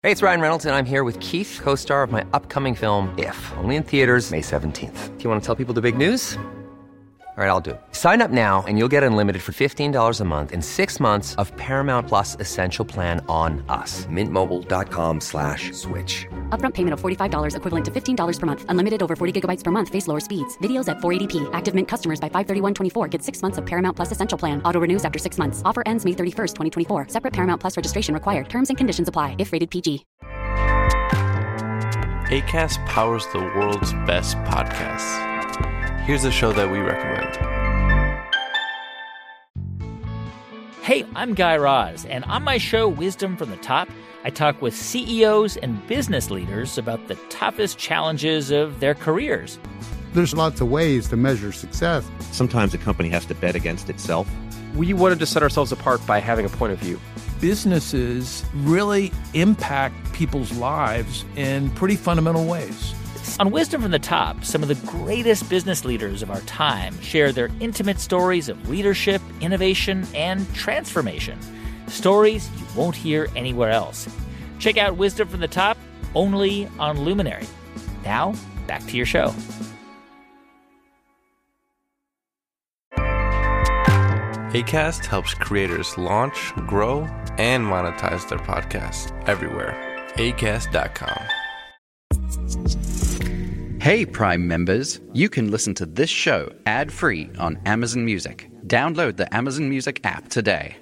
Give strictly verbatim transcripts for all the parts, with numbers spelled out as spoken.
Hey, it's Ryan Reynolds, and I'm here with Keith, co-star of my upcoming film, If, only in theaters May seventeenth. Do you want to tell people the big news? All right, I'll do it. Sign up now and you'll get unlimited for fifteen dollars a month and six months of Paramount Plus Essential Plan on us. Mint Mobile dot com slash switch. Upfront payment of forty-five dollars equivalent to fifteen dollars per month. Unlimited over forty gigabytes per month. Face lower speeds. Videos at four eighty p. Active Mint customers by five thirty-one twenty-four get six months of Paramount Plus Essential Plan. Auto renews after six months. Offer ends May thirty-first, twenty twenty-four. Separate Paramount Plus registration required. Terms and conditions apply if rated P G. Acast powers the world's best podcasts. Here's a show that we recommend. Hey, I'm Guy Raz, and on my show, Wisdom from the Top, I talk with C E Os and business leaders about the toughest challenges of their careers. There's lots of ways to measure success. Sometimes a company has to bet against itself. We wanted to set ourselves apart by having a point of view. Businesses really impact people's lives in pretty fundamental ways. On Wisdom from the Top, some of the greatest business leaders of our time share their intimate stories of leadership, innovation, and transformation. Stories you won't hear anywhere else. Check out Wisdom from the Top only on Luminary. Now, back to your show. Acast helps creators launch, grow, and monetize their podcasts everywhere. acast dot com. Hey, Prime members, you can listen to this show ad-free on Amazon Music. Download the Amazon Music app today.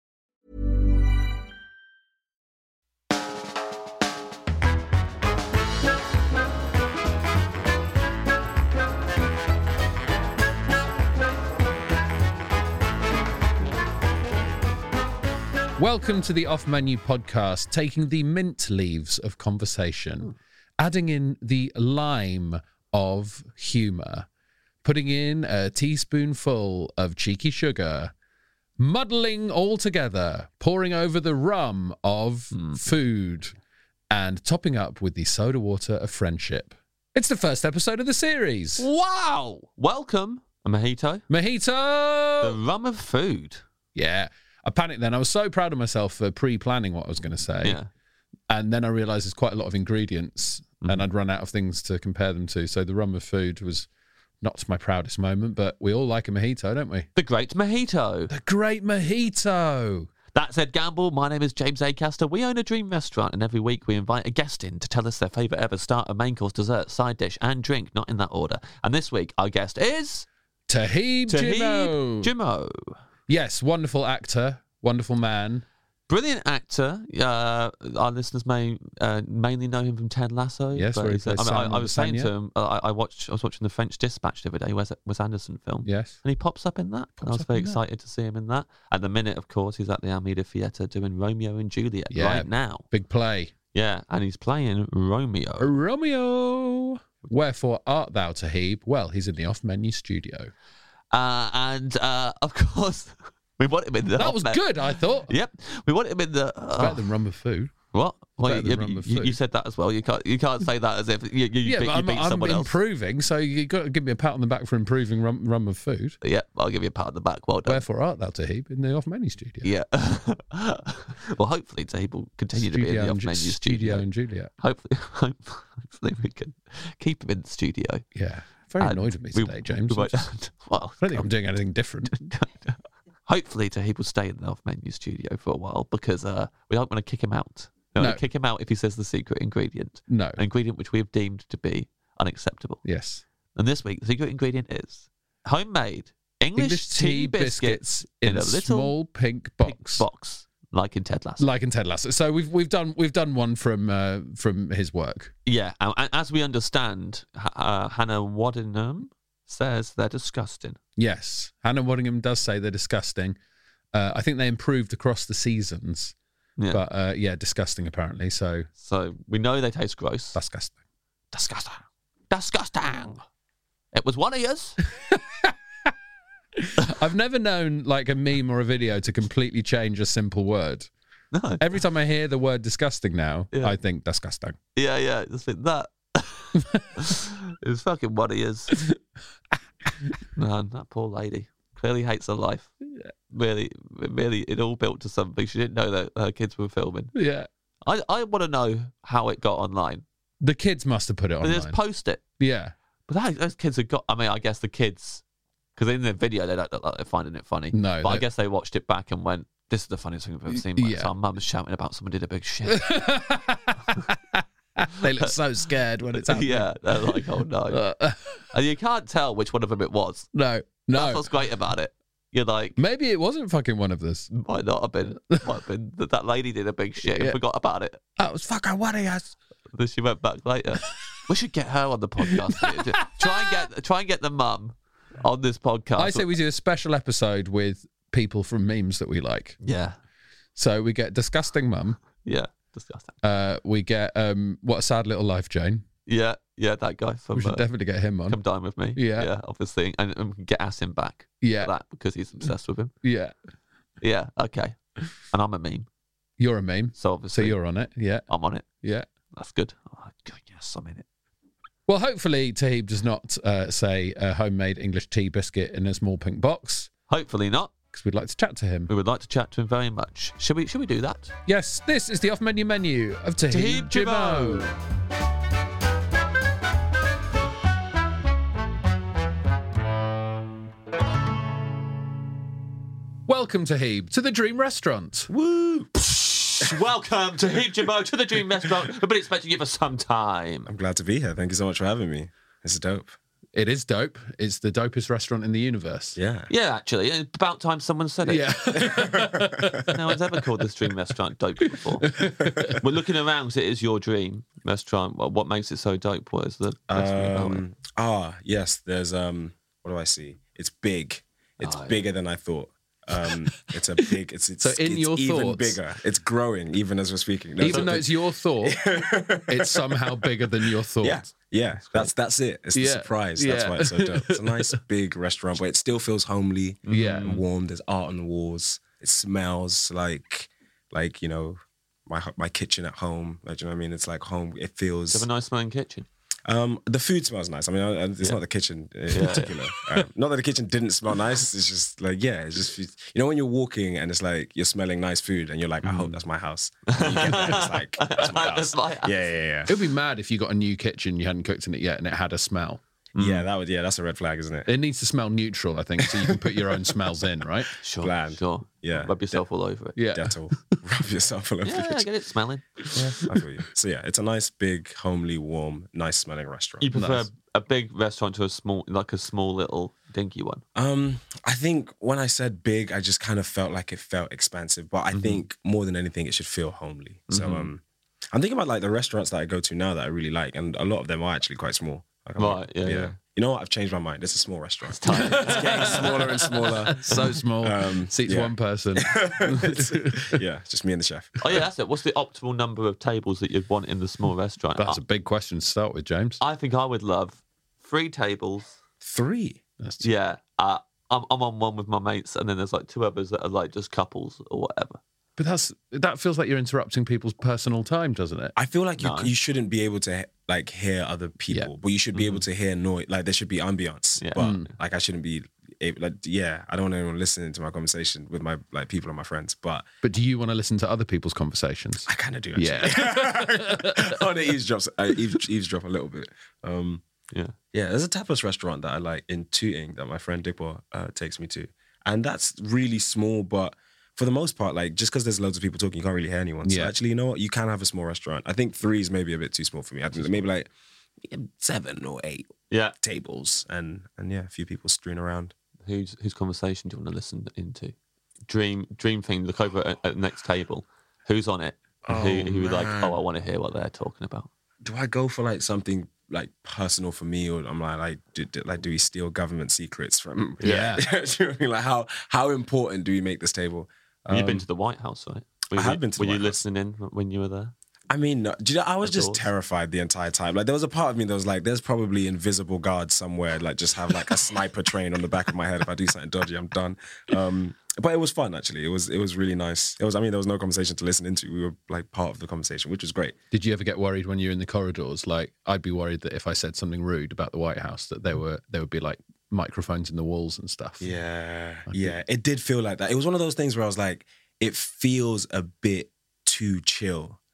Welcome to the Off Menu podcast, taking the mint leaves of conversation, adding in the lime of humour, putting in a teaspoonful of cheeky sugar, muddling all together, pouring over the rum of mm. food, and topping up with the soda water of friendship. It's the first episode of the series. Wow! Welcome, a mojito. Mojito! The rum of food. Yeah. I panicked then. I was so proud of myself for pre-planning what I was going to say. Yeah. And then I realised there's quite a lot of ingredients mm-hmm. and I'd run out of things to compare them to. So the rum of food was not my proudest moment, but we all like a mojito, don't we? The great mojito. The great mojito. That's Ed Gamble. My name is James Acaster. We own a dream restaurant, and every week we invite a guest in to tell us their favourite ever starter, main course, dessert, side dish, and drink, not in that order. And this week, our guest is... Taheeb Jimo. Jimo. Yes, wonderful actor, wonderful man. Brilliant actor. Uh, our listeners may uh, mainly know him from Ted Lasso. Yes, where he plays I, mean, I, I was saying Lasagna. to him, I, I watched. I was watching The French Dispatch the other day, Wes, Wes Anderson film. Yes. And he pops up in that. Pops I was up very in that. excited to see him in that. At the minute, of course, he's at the Almeida Theatre doing Romeo and Juliet Yeah, right now. Big play. Yeah, and he's playing Romeo. Romeo. Wherefore art thou, Taheeb? Well, he's in the off-menu studio. Uh, and, uh, of course... We want him in the... That was met. good, I thought. Yep. We want him in the... Uh, Better than rum of food. What? Well, Better you, than rum you, of you, food. you said that as well. You can't You can't say that as if you, you, Yeah, beat, but you I'm, beat I'm someone else. improving, so you've got to give me a pat on the back for improving rum, rum of food. Yeah, I'll give you a pat on the back. Well done. Wherefore art thou, Taheeb, in the off-menu studio? Yeah. Well, hopefully Taheeb will continue Studio to be in the and off-menu Ju- studio. Studio and Juliet. Hopefully, hopefully we can keep him in the studio. Yeah. Very And annoyed with me we- today, James. we I'm won't- just- well, I don't think I'm doing anything different. hopefully Taheeb will stay in the off-menu studio for a while because uh, we don't want to kick him out. We don't No. want to kick him out if he says the secret ingredient. No. An ingredient which we have deemed to be unacceptable. Yes. And this week, the secret ingredient is homemade English, English tea biscuits in, a, little small pink pink box. box, like in Ted Lasso. Like in Ted Lasso. So we've we've done we've done one from uh, from his work. Yeah, and, and as we understand, H- uh, Hannah Waddingham says they're disgusting. Yes. Hannah Waddingham does say they're disgusting. Uh, I think they improved across the seasons. Yeah. But uh, yeah, disgusting apparently. So So we know they taste gross. disgusting. Disgusting. Disgusting. It was one of yours. I've never known like a meme or a video to completely change a simple word. No. Every time I hear the word disgusting now, Yeah. I think disgusting. Yeah, yeah. Just think that. It was fucking one of yours. Man, that poor lady clearly hates her life. Really, really, it all built to something. She didn't know that her kids were filming. Yeah. I, I want to know how it got online. The kids must have put it They online. just post it. Yeah. But that, those kids have got, I mean, I guess the kids, because in the video they don't look like they're finding it funny. No. But I they- guess they watched it back and went, this is the funniest thing I've ever seen. Like, Yeah. so our mum's shouting about someone did a big shit. They look so scared when it's happening. Yeah, they're like, oh no. And you can't tell which one of them it was. No, no. That's what's great about it. You're like, maybe it wasn't fucking one of this. Might not have been. Might have been that that lady did a big shit and Yeah. forgot about it. That was fucking warriors. Then she went back later. We should get her on the podcast. try and get try and get the mum on this podcast. I say we do a special episode with people from memes that we like. Yeah. So we get Disgusting Mum. Yeah, disgusting. Uh, we get um, What a Sad Little Life, Jane. Yeah, yeah, that guy. From, We should uh, definitely get him on. Come dine with me. Yeah. yeah, obviously, and, and we can get Asim back. Yeah. for that because he's obsessed with him. Yeah. Yeah. Okay. And I'm a meme. You're a meme. So obviously, So you're on it. Yeah. I'm on it. Yeah. That's good. Oh, yes, I'm in it. Well, hopefully Tahib does not uh, say a homemade English tea biscuit in a small pink box. Hopefully not. Because we'd like to chat to him. We would like to chat to him very much. Should we? Should we do that? Yes, this is the off-menu menu of Tahib, Tahib Jimmo. Welcome, Tahib, to the Dream Restaurant. Woo! Welcome to Tahib Jimmo to the Dream Restaurant. We've been expecting you for some time. I'm glad to be here. Thank you so much for having me. This is dope. It is dope. It's the dopest restaurant in the universe. Yeah. Yeah, actually, it's about time someone said it. Yeah. No one's ever called this dream restaurant dope before. We're looking around because it is your dream restaurant. Well, what makes it so dope? What is the best thing about it? Um, ah, yes. There's um. What do I see? It's big. It's Oh, yeah. bigger than I thought. Um, it's a big. It's it's, So in it's your even thoughts- bigger. It's growing even as we're speaking. That's Even what though the- it's your thought, it's somehow bigger than your thought. Yeah, yeah. That's that's it. It's the Yeah. surprise. That's Yeah. why it's so dope. It's a nice big restaurant, but it still feels homely. Yeah. and warm. There's art on the walls. It smells like like you know my my kitchen at home. Like, do you know what I mean? It's like home. It feels. Do you have a nice smelling kitchen? Um, the food smells nice. I mean, I- it's Yeah. not the kitchen in Yeah, particular. Um, not that the kitchen didn't smell nice. It's just like, yeah, it's just, you know, when you're walking and it's like, you're smelling nice food and you're like, I hope that's my house. And you get there, it's like, that's my house. That's my house. Yeah, yeah, yeah. It would be mad if you got a new kitchen, you hadn't cooked in it yet, and it had a smell. Yeah, that would, yeah, that's a red flag, isn't it? It needs to smell neutral, I think, so you can put your own smells in, right? Sure, Bland. sure. Yeah. Rub yourself all over it. Yeah. Dettol. Rub yourself all over the Yeah, kitchen. get it smelling. Yeah, I feel you. So yeah, it's a nice, big, homely, warm, nice smelling restaurant. You prefer Nice. a big restaurant to a small, like a small little dinky one? Um, I think when I said big, I just kind of felt like it felt expansive. But I think more than anything, it should feel homely. So um, I'm thinking about like the restaurants that I go to now that I really like, and a lot of them are actually quite small. Like, I'm Right, like, yeah, yeah. You know what? I've changed my mind. It's a small restaurant. It's getting smaller and smaller. So small. Um, Seats yeah. one person. Yeah, it's just me and the chef. Oh yeah, that's it. What's the optimal number of tables that you'd want in the small restaurant? That's a big question to start with, James. I think I would love three tables. Three. That's Yeah, uh, I'm I'm on one with my mates, and then there's like two others that are like just couples or whatever. But that's that feels like you're interrupting people's personal time, doesn't it? I feel like you No. you shouldn't be able to like hear other people, Yeah. but you should be able to hear noise. Like there should be ambience, Yeah. but Mm. like I shouldn't be able. Like yeah, I don't want anyone listening to my conversation with my like people and my friends, but But do you want to listen to other people's conversations? I kind of do. Actually. Yeah. I want to eavesdrop, I eaves, eavesdrop a little bit. Um, Yeah. yeah, there's a tapas restaurant that I like in Tooting that my friend Dipo uh, takes me to, and that's really small, but. For the most part, like just because there's loads of people talking, you can't really hear anyone. So Yeah. actually, you know what? You can have a small restaurant. I think three is maybe a bit too small for me. I think maybe like seven or eight Yeah. tables and and yeah, a few people strewn around. Whose whose conversation do you want to listen into? Dream dream thing. Look over at, at the next table. Who's on it? And Oh, who who like? man. Oh, I want to hear what they're talking about. Do I go for like something like personal for me, or I'm like like do, do- like do we steal government secrets from? Yeah. Do you know what I mean? Like how how important do we make this table? You've been Um, to the White House, right? Were I you- have been to the Were you White House. listening in when you were there? I mean, no, do you know, I was Of just course. terrified the entire time. Like, there was a part of me that was like, there's probably invisible guards somewhere, like, just have like a sniper train on the back of my head. If I do something dodgy, I'm done. Um, but it was fun, actually. It was it was really nice. It was, I mean, there was no conversation to listen into. We were like part of the conversation, which was great. Did you ever get worried when you're in the corridors? Like, I'd be worried that if I said something rude about the White House, that there were there would be like microphones in the walls and stuff. Yeah, yeah. It did feel like that. It was one of those things where I was like, it feels a bit too chill.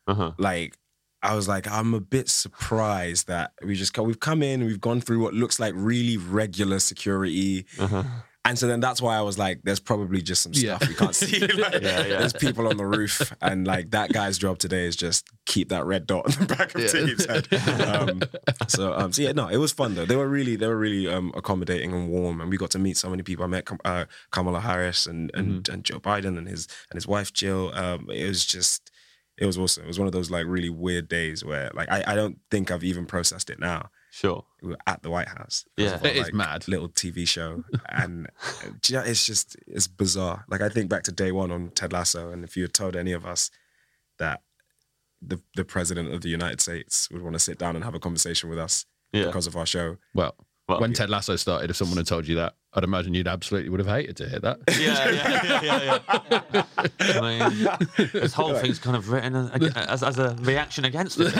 uh-huh. like, I was like, I'm a bit surprised that we just come, we've come in, we've gone through what looks like really regular security. Uh-huh. And so then that's why I was like, there's probably just some stuff yeah. we can't see. Like, yeah, yeah. There's people on the roof, and like that guy's job today is just keep that red dot on the back of yeah. Tate's head. Um, so, um, so yeah, no, it was fun though. They were really, they were really um, accommodating and warm, and we got to meet so many people. I met uh, Kamala Harris and and, mm-hmm. and Joe Biden and his and his wife Jill. Um, it was just, it was awesome. It was one of those like really weird days where like I, I don't think I've even processed it now. Sure. We were at the White House. Yeah, our, it is like, mad. Little T V show. And you know, it's just, it's bizarre. Like I think back to day one on Ted Lasso, and if you had told any of us that the the president of the United States would want to sit down and have a conversation with us yeah. because of our show. Well, well when yeah. Ted Lasso started, if someone had told you that, I'd imagine you'd absolutely would have hated to hear that. Yeah, yeah, yeah, yeah. yeah. I mean, this whole thing's kind of written as, as a reaction against it.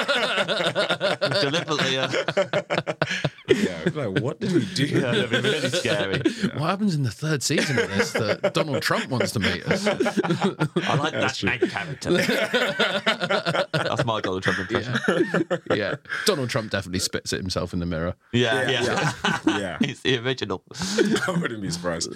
Deliberately. Uh... Yeah, like, what did we do? Yeah, that'd be really scary. Yeah. What happens in the third season of this that Donald Trump wants to meet us? I like That's that main character. That's my Donald Trump impression. Yeah. yeah. Donald Trump definitely spits at himself in the mirror. Yeah, yeah. Yeah. yeah. yeah. He's the original. I wouldn't be surprised.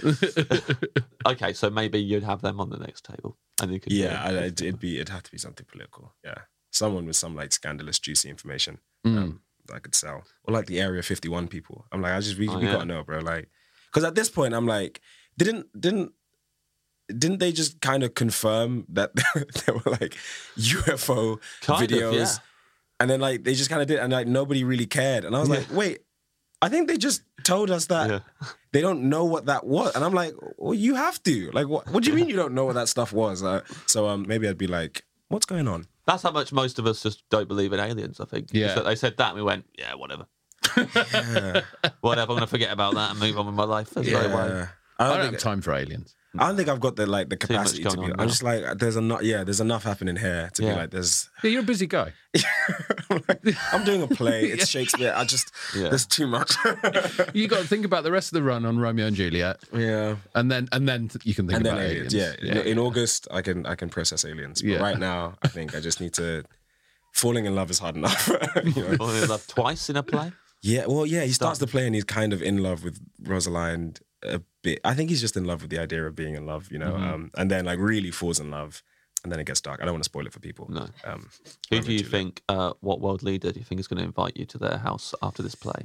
Okay, so maybe you'd have them on the next table. And you could yeah, I, it'd be it'd have to be something political. Yeah, someone with some like scandalous, juicy information mm. um, that I could sell, or like the Area fifty-one people. I'm like, I just we, oh, we yeah. gotta know, bro. Like, because at this point, I'm like, didn't didn't didn't they just kind of confirm that there were like U F O kind videos, of, yeah. and then like they just kind of did, and like nobody really cared, and I was yeah. like, wait. I think they just told us that yeah. they don't know what that was. And I'm like, well, you have to. Like, what What do you mean you don't know what that stuff was? Uh, so um, maybe I'd be like, what's going on? That's how much most of us just don't believe in aliens, I think. Yeah. So they said that and we went, yeah, whatever. yeah. Whatever, I'm going to forget about that and move on with my life. That's yeah. very wide. I don't, I don't have time for aliens. I don't think I've got the like the capacity to be. I'm now. just like there's enough. Yeah, there's enough happening here to yeah. be like there's. Yeah, you're a busy guy. I'm, like, I'm doing a play. It's yeah. Shakespeare. I just yeah. there's too much. You got to think about the rest of the run on Romeo and Juliet. Yeah, and then and then you can think and about then aliens. aliens. Yeah. yeah, in, in August I can I can process aliens. But yeah. right now I think I just need to. Falling in love is hard enough. You know? Falling in love twice in a play. Yeah, well, yeah, he starts the play and he's kind of in love with Rosalind a bit. I think he's just in love with the idea of being in love, you know, mm-hmm. um, and then like really falls in love, and then it gets dark. I don't want to spoil it for people. No. Um, Who do you think, uh, what world leader do you think is going to invite you to their house after this play?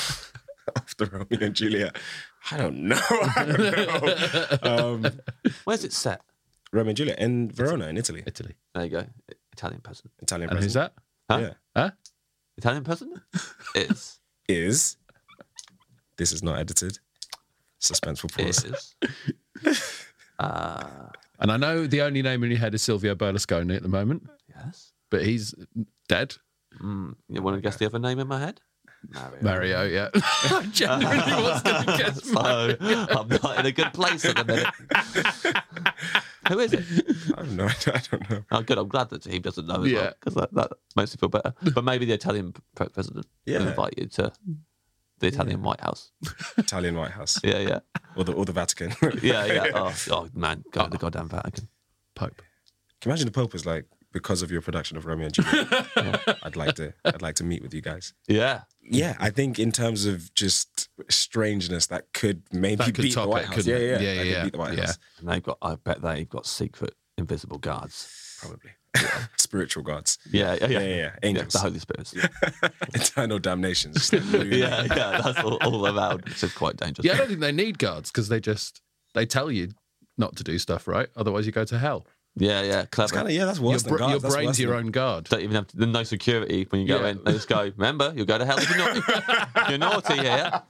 After Romeo and Juliet? I don't know. I don't know. Um, Where's it set? Romeo and Juliet in Verona, in Italy. Italy. There you go. Italian peasant. Italian and peasant. Who's that? Huh? Yeah. Huh? Italian peasant? Is. Is. This is not edited. Suspenseful pause. Is. uh, and I know the only name in your head is Silvio Berlusconi at the moment. Yes. But he's dead. Mm, you want to guess the other name in my head? Mario. Mario, yeah. I genuinely was going to guess so, Mario. I'm not in a good place at the minute. Who is it? I don't know. I don't know. Oh, good. I'm glad that he doesn't know as yeah. well, because that, that makes me feel better. But maybe the Italian president yeah. will invite you to the Italian yeah. White House. Italian White House. Yeah, yeah. Or the or the Vatican. yeah, yeah. Oh, oh man, go to the goddamn Vatican. Pope. Can you imagine the Pope was like, because of your production of Romeo and Juliet, yeah, I'd like to I'd like to meet with you guys. Yeah. Yeah, I think in terms of just strangeness, that could maybe that could beat the White it, House. Yeah, yeah, yeah, yeah. yeah. Beat the White yeah. House. And they've got, I bet they've got secret invisible guards. Probably. Yeah. Spiritual guards. Yeah, yeah, yeah. yeah, yeah, yeah. Angels. Yeah, the Holy Spirits. Eternal damnation. Just like yeah, yeah, that's all, all around. It's just quite dangerous. Yeah, I don't think they need guards because they just, they tell you not to do stuff, right? Otherwise you go to hell. Yeah, yeah, clever. Kinda, yeah, that's worse your, than guards. Your brain's that's your than... own guard. Don't even have to, no security when you go yeah. in. They just go, remember, you'll go to hell if you're naughty. You're naughty here.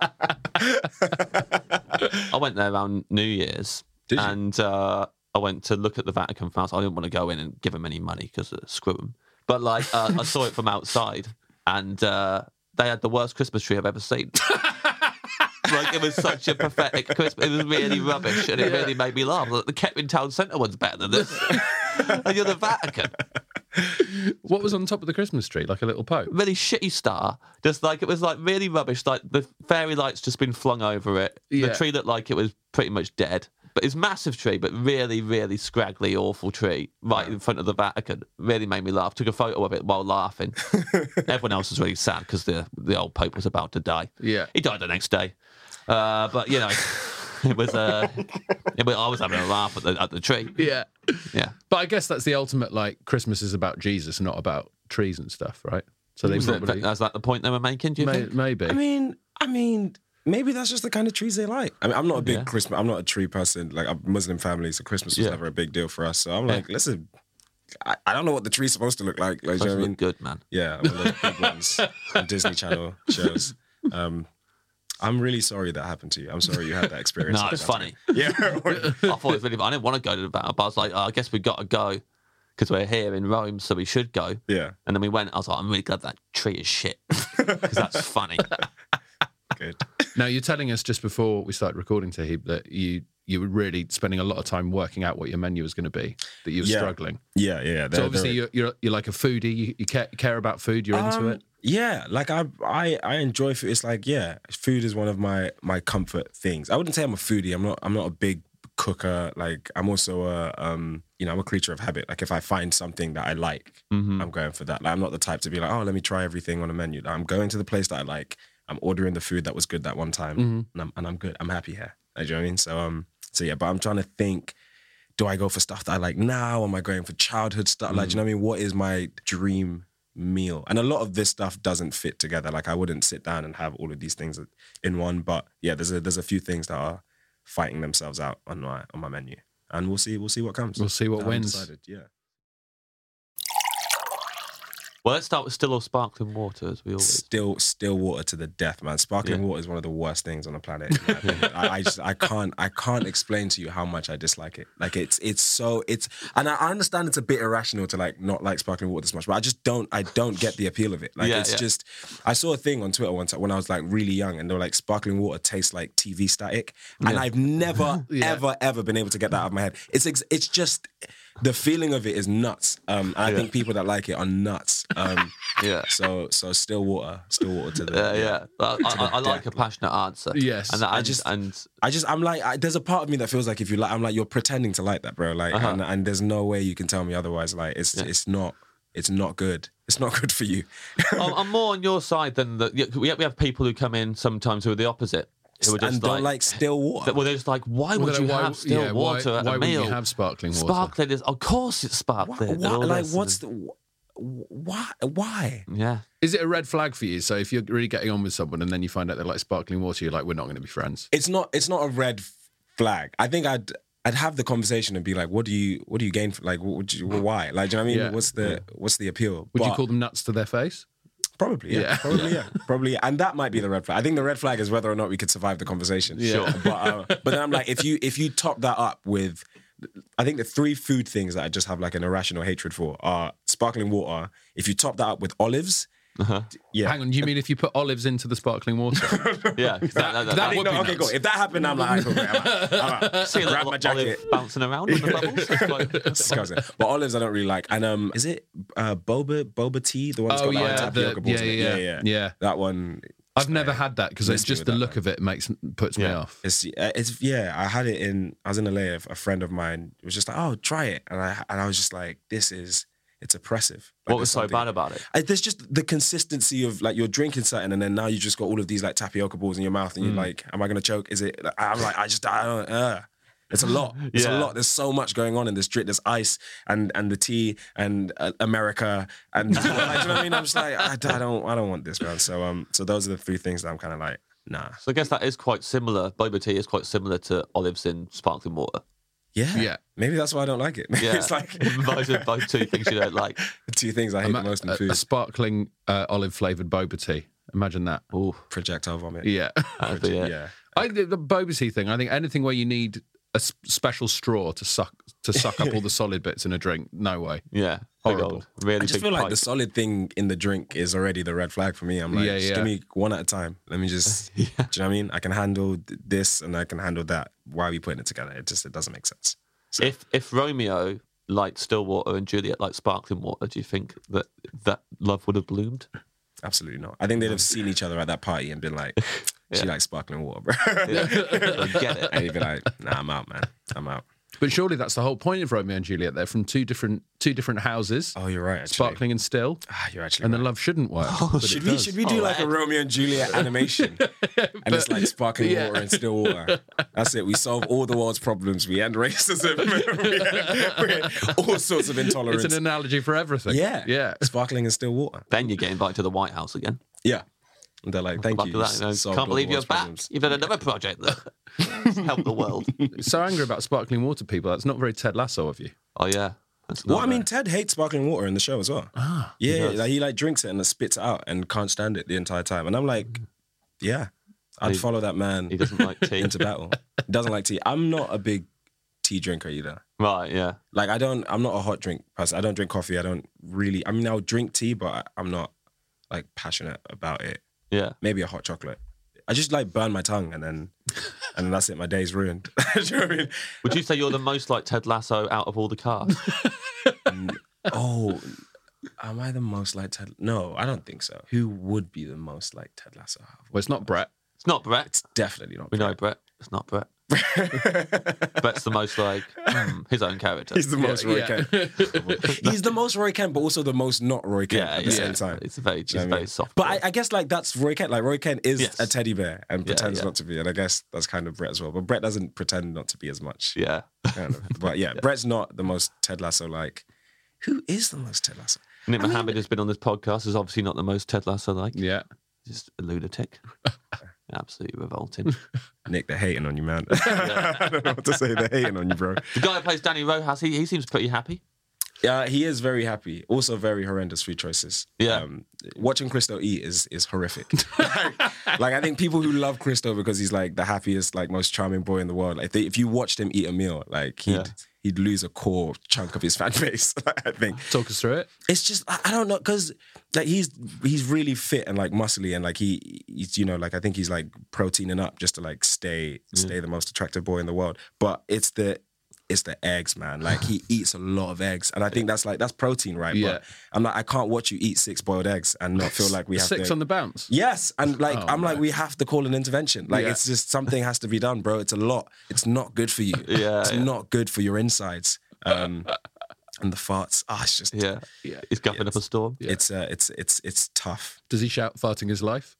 I went there around New Year's. Did you? And uh, I went to look at the Vatican House. I didn't want to go in and give them any money because uh, screw them. But like, uh, I saw it from outside and uh, they had the worst Christmas tree I've ever seen. Like, it was such a pathetic Christmas. It was really rubbish, and it yeah. really made me laugh. Like, the Kettering Town Centre one's better than this. And you're the Vatican. What was on top of the Christmas tree? Like a little pope? Really shitty star. Just like, it was like really rubbish. Like, the fairy lights just been flung over it. Yeah. The tree looked like it was pretty much dead. but it's massive tree, but really, really scraggly, awful tree right in front of the Vatican. Really made me laugh. Took a photo of it while laughing. Everyone else was really sad because the the old Pope was about to die. Yeah, he died the next day. Uh, but you know, it was. Uh, it was I was having a laugh at the at the tree. Yeah, yeah. But I guess that's the ultimate. Like Christmas is about Jesus, not about trees and stuff, right? So they was probably that, is that the point they were making? Do you may, think? Maybe. I mean, I mean. Maybe that's just the kind of trees they like. I mean, I'm not a big Yeah. Christmas. I'm not a tree person. Like, I'm a Muslim family, so Christmas was Yeah. never a big deal for us. So I'm Yeah. like, listen, I, I don't know what the tree's supposed to look like. Like, Supposed do you know to what I mean? look good, man. Yeah, one of those big ones on Disney Channel shows. Um, I'm really sorry that happened to you. I'm sorry you had that experience. No, like it's that. funny. Yeah. I thought it was really. I didn't want to go to the battle, but I was like, oh, I guess we got to go because we're here in Rome, so we should go. Yeah. And then we went. I was like, I'm really glad that tree is shit because that's funny. Good. Now, you're telling us just before we started recording, Tahib, that you you were really spending a lot of time working out what your menu was going to be, that you were Yeah. struggling. Yeah, yeah. So they're- obviously they're- you're, you're you're like a foodie. You, you care, care about food. You're into Um, it. Yeah, like I, I, I enjoy food. It's like, yeah, food is one of my my comfort things. I wouldn't say I'm a foodie. I'm not. I'm not a big cooker. Like I'm also a, um, you know, I'm a creature of habit. Like if I find something that I like, Mm-hmm. I'm going for that. Like I'm not the type to be like, oh, let me try everything on a menu. I'm going to the place that I like. I'm ordering the food that was good that one time, Mm-hmm. and I'm and I'm good. I'm happy here. Like, do you know what I mean? So um, so yeah. But I'm trying to think. Do I go for stuff that I like now? Am I going for childhood stuff? Like, do you know what I mean? What is my dream meal? And a lot of this stuff doesn't fit together. Like I wouldn't sit down and have all of these things in one. But yeah, there's a there's a few things that are fighting themselves out on my on my menu, and we'll see we'll see what comes. We'll see what I haven't wins. decided, Yeah. Well, let's start with still or sparkling water, as we always. Still, still water to the death, man. Sparkling Yeah. water is one of the worst things on the planet. in my opinion. I, I just, I can't, I can't explain to you how much I dislike it. Like it's, it's so, it's, and I understand it's a bit irrational to like not like sparkling water this much, but I just don't, I don't get the appeal of it. Like Yeah, it's yeah. just, I saw a thing on Twitter once when I was like really young, and they were like, sparkling water tastes like T V static, and I've never, Yeah. ever, ever been able to get that out of my head. It's, ex- it's just. The feeling of it is nuts. Um, and I Yeah. think people that like it are nuts. Um, Yeah. So, so still water, still water to the. Yeah, yeah. I, to I, the I like a death. passionate answer. Yes. and, that, I and just- and I just, I'm like, I, there's a part of me that feels like if you like, I'm like, you're pretending to like that, bro. Like, Uh-huh. and, and there's no way you can tell me otherwise. Like, it's, Yeah. it's not, it's not good. It's not good for you. I'm, I'm more on your side than the. yeah, We have, we have people who come in sometimes who are the opposite. Who are just and don't like still water. Well, they're just like, why Well, would then you why- have still yeah, why- water at why a wouldn't you meal? have sparkling water? Sparkling is, of course, it's Why, sparkling. and why, all like, this what's and- the, why, why? Yeah. Is it a red flag for you? So if you're really getting on with someone and then you find out they like sparkling water, you're like, we're not going to be friends. It's not, it's not a red flag. I think I'd, I'd have the conversation and be like, what do you, what do you gain? For, like, what would you, why? Like, do you know what I mean? Yeah. What's the, what's the appeal? Would you But- call them nuts to their face? Probably, yeah. Yeah. Probably, yeah. Probably, yeah. And that might be the red flag. I think the red flag is whether or not we could survive the conversation. Yeah. But, uh, but then I'm like, if you if you top that up with, I think the three food things that I just have like an irrational hatred for are sparkling water. If you top that up with olives, Uh-huh. yeah. Hang on, you mean if you put olives into the sparkling water? Yeah. That, that, that, that would No, be okay, nuts. cool. If that happened, I'm like, all right, cool, great, I'm out. I'm out. See a Grab little my jacket. olive bouncing around on the bubbles. It's like- Disgusting. But olives I don't really like. And um, is it uh, boba boba tea? The one that's Oh, got like yeah, tapioca the- balls yeah, in it. yeah, yeah, yeah, yeah. That one. I've never had that because it's Missed me just with the that, look man. of it makes puts me Yeah. off. It's, uh, it's yeah. I had it in. I was in L A. A, a friend of mine was just like, "Oh, try it," and I and I was just like, "This is it's oppressive." Like, What was there's so something- bad about it? I, there's just the consistency of like you're drinking something and then now you just got all of these like tapioca balls in your mouth and you're like, "Am I gonna choke? Is it?" I'm like, I just I don't. Uh. It's a lot. It's Yeah. a lot. There's so much going on in this drink. There's ice and and the tea and uh, America and like, do you know what I mean? I'm just like, I, I don't I don't want this, man. So um, so those are the three things that I'm kind of like, nah. So I guess that is quite similar. Boba tea is quite similar to olives in sparkling water. Yeah, Yeah. Maybe that's why I don't like it. Yeah. It's like those are both two things you don't like. the two things I hate the most in a, food. a sparkling uh, olive flavored boba tea. Imagine that. Ooh, Projectile vomit. Yeah. that'd be it. Yeah. I the, the boba tea thing. I think anything where you need a s- special straw to suck to suck up all the solid bits in a drink. No way. Yeah, big Horrible. old, really I just big feel like pipe. the solid thing in the drink is already the red flag for me. I'm like, Yeah, just yeah. give me one at a time. Let me just, do you know what I mean? I can handle th- this and I can handle that. Why are we putting it together? It just, it doesn't make sense. So, If if Romeo liked still water and Juliet liked sparkling water, do you think that that love would have bloomed? absolutely not. I think they'd have seen each other at that party and been like, She Yeah. likes sparkling water, bro. Yeah. I get it. And he'd be like, nah, I'm out, man. I'm out. But surely that's the whole point of Romeo and Juliet. They're from two different two different houses. Oh, you're right. Actually. Sparkling and still. Ah, you're actually And right. the love shouldn't work. Oh, but Should it we does. should we do Oh, like a Ed. Romeo and Juliet animation? And it's like sparkling yeah. water and still water. That's it. We solve all the world's problems. We end racism. we end all sorts of intolerance. It's an analogy for everything. yeah. Yeah. Sparkling and still water. Then you get invited to the White House again. Yeah. And they're like, thank Back you. to that, you know, solved can't all believe the you're world's back. problems. You've done another project that help the world. So angry about sparkling water, people. That's not very Ted Lasso of you. Oh yeah. That's Well, not I mean, bad. Ted hates sparkling water in the show as well. Ah. Yeah, He yeah, does. like he like drinks it and then spits it out and can't stand it the entire time. And I'm like, yeah, I'd He- follow that man he doesn't like tea. into battle. He doesn't like tea. I'm not a big tea drinker either. Right, yeah. Like I don't, I'm not a hot drink person. I don't drink coffee. I don't really. I mean, I'll drink tea, but I- I'm not like passionate about it. Yeah. Maybe a hot chocolate. I just like burn my tongue and then, and then that's it. My day's ruined. Do you know what I mean? Would you say you're the most like Ted Lasso out of all the cast? Oh, am I the most like Ted? No, I don't think so. Who would be the most like Ted Lasso? Well, it's not Brett. It's not Brett. It's definitely not. We Brett. know Brett. It's not Brett. Brett's the most like hmm, his own character. He's the most Roy yeah. Kent. He's the most Roy Kent, but also the most not Roy Kent yeah, at the yeah. same time. It's a very, it's You know what I very mean? soft. But boy. I, I guess like that's Roy Kent. Like Roy Kent is Yes. a teddy bear and Yeah, pretends yeah. not to be, and I guess that's kind of Brett as well. But Brett doesn't pretend not to be as much. yeah. Kind of. But yeah, Brett's not the most Ted Lasso like. Who is the most Ted Lasso? Nick Mohammed has been on this podcast. Is obviously not the most Ted Lasso like. Yeah. Just a lunatic. Absolutely revolting. Nick, they're hating on you, man. I don't know what to say. They're hating on you, bro. The guy who plays Danny Rojas, he, he seems pretty happy. Yeah, he is very happy. Also, very horrendous food choices. Yeah. Um, watching Christo eat is is horrific. like, like, I think people who love Christo because he's like the happiest, like most charming boy in the world. Like, if, they, if you watched him eat a meal, like he'd Yeah. he'd lose a core chunk of his fan base. I think. Talk us through it. It's just I, I don't know because like he's he's really fit and like muscly and like he he's you know like I think he's like proteining up just to like stay stay the most attractive boy in the world. But it's the it's the eggs, man. Like he eats a lot of eggs, and I think that's like that's protein, right? Yeah. But I'm like I can't watch you eat six boiled eggs and not feel like we have Six to. on the bounce. Yes, and like Oh, I'm like no. we have to call an intervention. Like Yeah. it's just something has to be done, bro. It's a lot. It's not good for you. Yeah, it's yeah. not good for your insides. Um, and the farts. Ah, it's just Yeah. Yeah. He's guffing up a storm. It's uh, it's it's it's tough. Does he shout farting his life?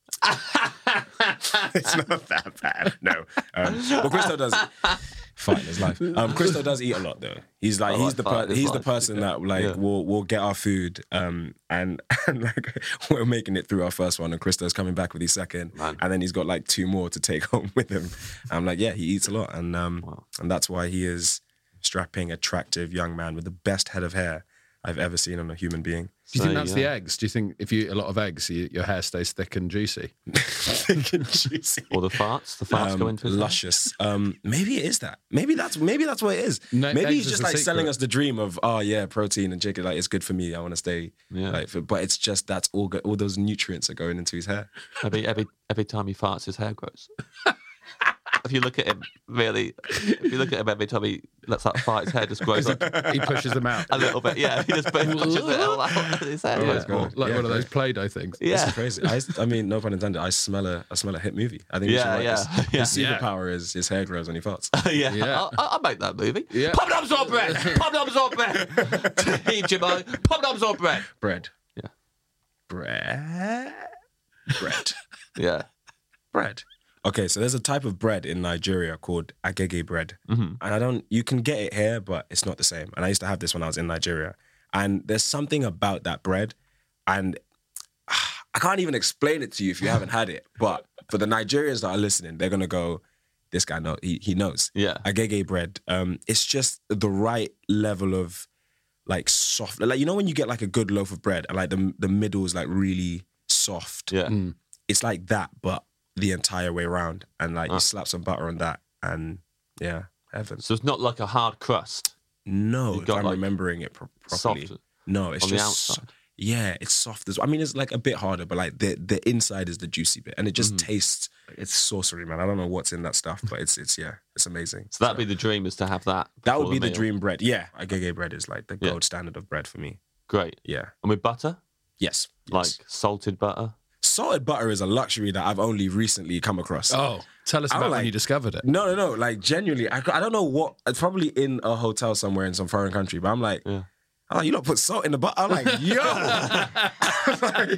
It's not that bad. No. Um, but Christo does fight in his life. Um, Christo does eat a lot though. He's like I he's like the fight in per- his he's the life. person that like Yeah. will will get our food um, and and like we're making it through our first one and Christo's coming back with his second Man. and then he's got like two more to take home with him. I'm like yeah he eats a lot and um, Wow. and that's why he is strapping, attractive young man with the best head of hair I've ever seen on a human being. Do you think So, that's yeah. the eggs? Do you think if you eat a lot of eggs, you, your hair stays thick and juicy? Thick and juicy. Or the farts. The farts Um, go into his hair. luscious. Um, maybe it is that. Maybe that's maybe that's what it is. No, maybe eggs he's is just the like selling secret. us the dream of oh yeah, protein and chicken. Like it's good for me. I want to stay. Yeah. Like, for, but it's just that's all. Go, all those nutrients are going into his hair. Every every every time he farts, his hair grows. If you look at him, really, if you look at him every time he lets that fart, his hair just grows up He pushes them out. a little bit. Yeah, he just pushes it all out. His hair Oh, grows it's more. good. Like Yeah, one of those great. Play-Doh things. This Yeah, is crazy. I, I mean, no pun intended. I smell a I smell a hit movie. I think we Yeah, should write yeah, this. yeah. His Yeah. superpower is his hair grows when he farts. yeah, Yeah. I'll, I'll make that movie. Yeah. Pop noms or bread? Pop noms or bread? Hey, Jimbo, pop noms or bread? Bread. Yeah. Bread. Bread. Yeah. Bread. Okay, so there's a type of bread in Nigeria called agege bread. Mhm. And I don't, you can get it here, but it's not the same. And I used to have this when I was in Nigeria. And there's something about that bread, and ah, I can't even explain it to you if you haven't had it. But for the Nigerians that are listening, they're going to go, this guy know he, he knows. Yeah. Agege bread. Um, it's just the right level of like soft, like, you know when you get like a good loaf of bread and like the, the middle is like really soft. Yeah. It's like that, but the entire way around, and like Ah. you slap some butter on that, and yeah, heaven. So it's not like a hard crust. No, You've if got, I'm like, remembering it pro- properly. soft No, it's on the just outside. yeah, it's soft as. I mean, it's like a bit harder, but like the the inside is the juicy bit, and it just tastes. It's sorcery, man. I don't know what's in that stuff, but it's it's yeah, it's amazing. So that'd be the dream, is to have that. that would before be the meal. dream bread. Yeah, agege bread is like the Yeah. gold standard of bread for me. Great. Yeah. And with butter, Yes. like yes. salted butter. salted butter is a luxury that I've only recently come across. Oh, tell us I'm about like, when you discovered it. No, no, no. Like, genuinely, I, I don't know what. It's probably in a hotel somewhere in some foreign country, but I'm like, Yeah. I'm like, you don't put salt in the butter. I'm like, yo. I'm like,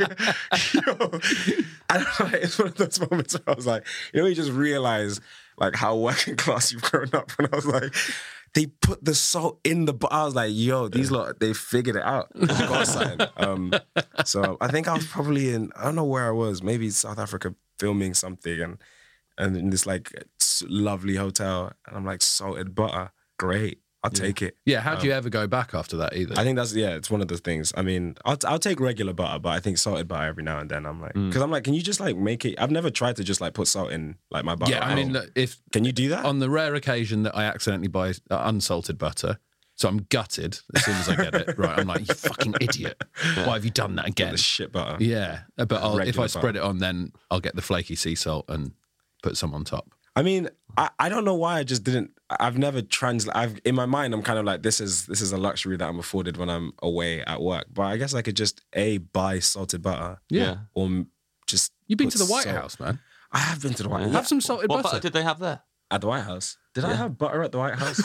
yo. I don't know, it's one of those moments where I was like, you know, you just realize like how working class you've grown up. And I was like, they put the salt in the butter. I was like, yo, these lot, they figured it out. Got something. Um, so I think I was probably in, I don't know where I was, maybe South Africa filming something and and in this like lovely hotel. And I'm like, salted butter, great. I'll take it. Yeah, how do Um, you ever go back after that either? I think that's, yeah, it's one of those things. I mean, I'll, I'll take regular butter, but I think salted butter every now and then. I'm like, because I'm like, can you just like make it? I've never tried to just like put salt in like my butter. Yeah, I mean, look, if can you do that? On the rare occasion that I accidentally buy uh, unsalted butter, so I'm gutted as soon as I get it. Right, I'm like, you fucking idiot. Why have you done that again? The shit butter. Yeah, but I'll, if I Regular spread butter. it on, then I'll get the flaky sea salt and put some on top. I mean, I, I don't know why I just didn't. I've never translated. I've in my mind, I'm kind of like, this is this is a luxury that I'm afforded when I'm away at work. But I guess I could just a buy salted butter. Yeah. Or m- just. You've been put to the White salt. House, man. I have been to the White House. Have some salted What butter. butter did they have there? At the White House. Did I Yeah. have butter at the White House?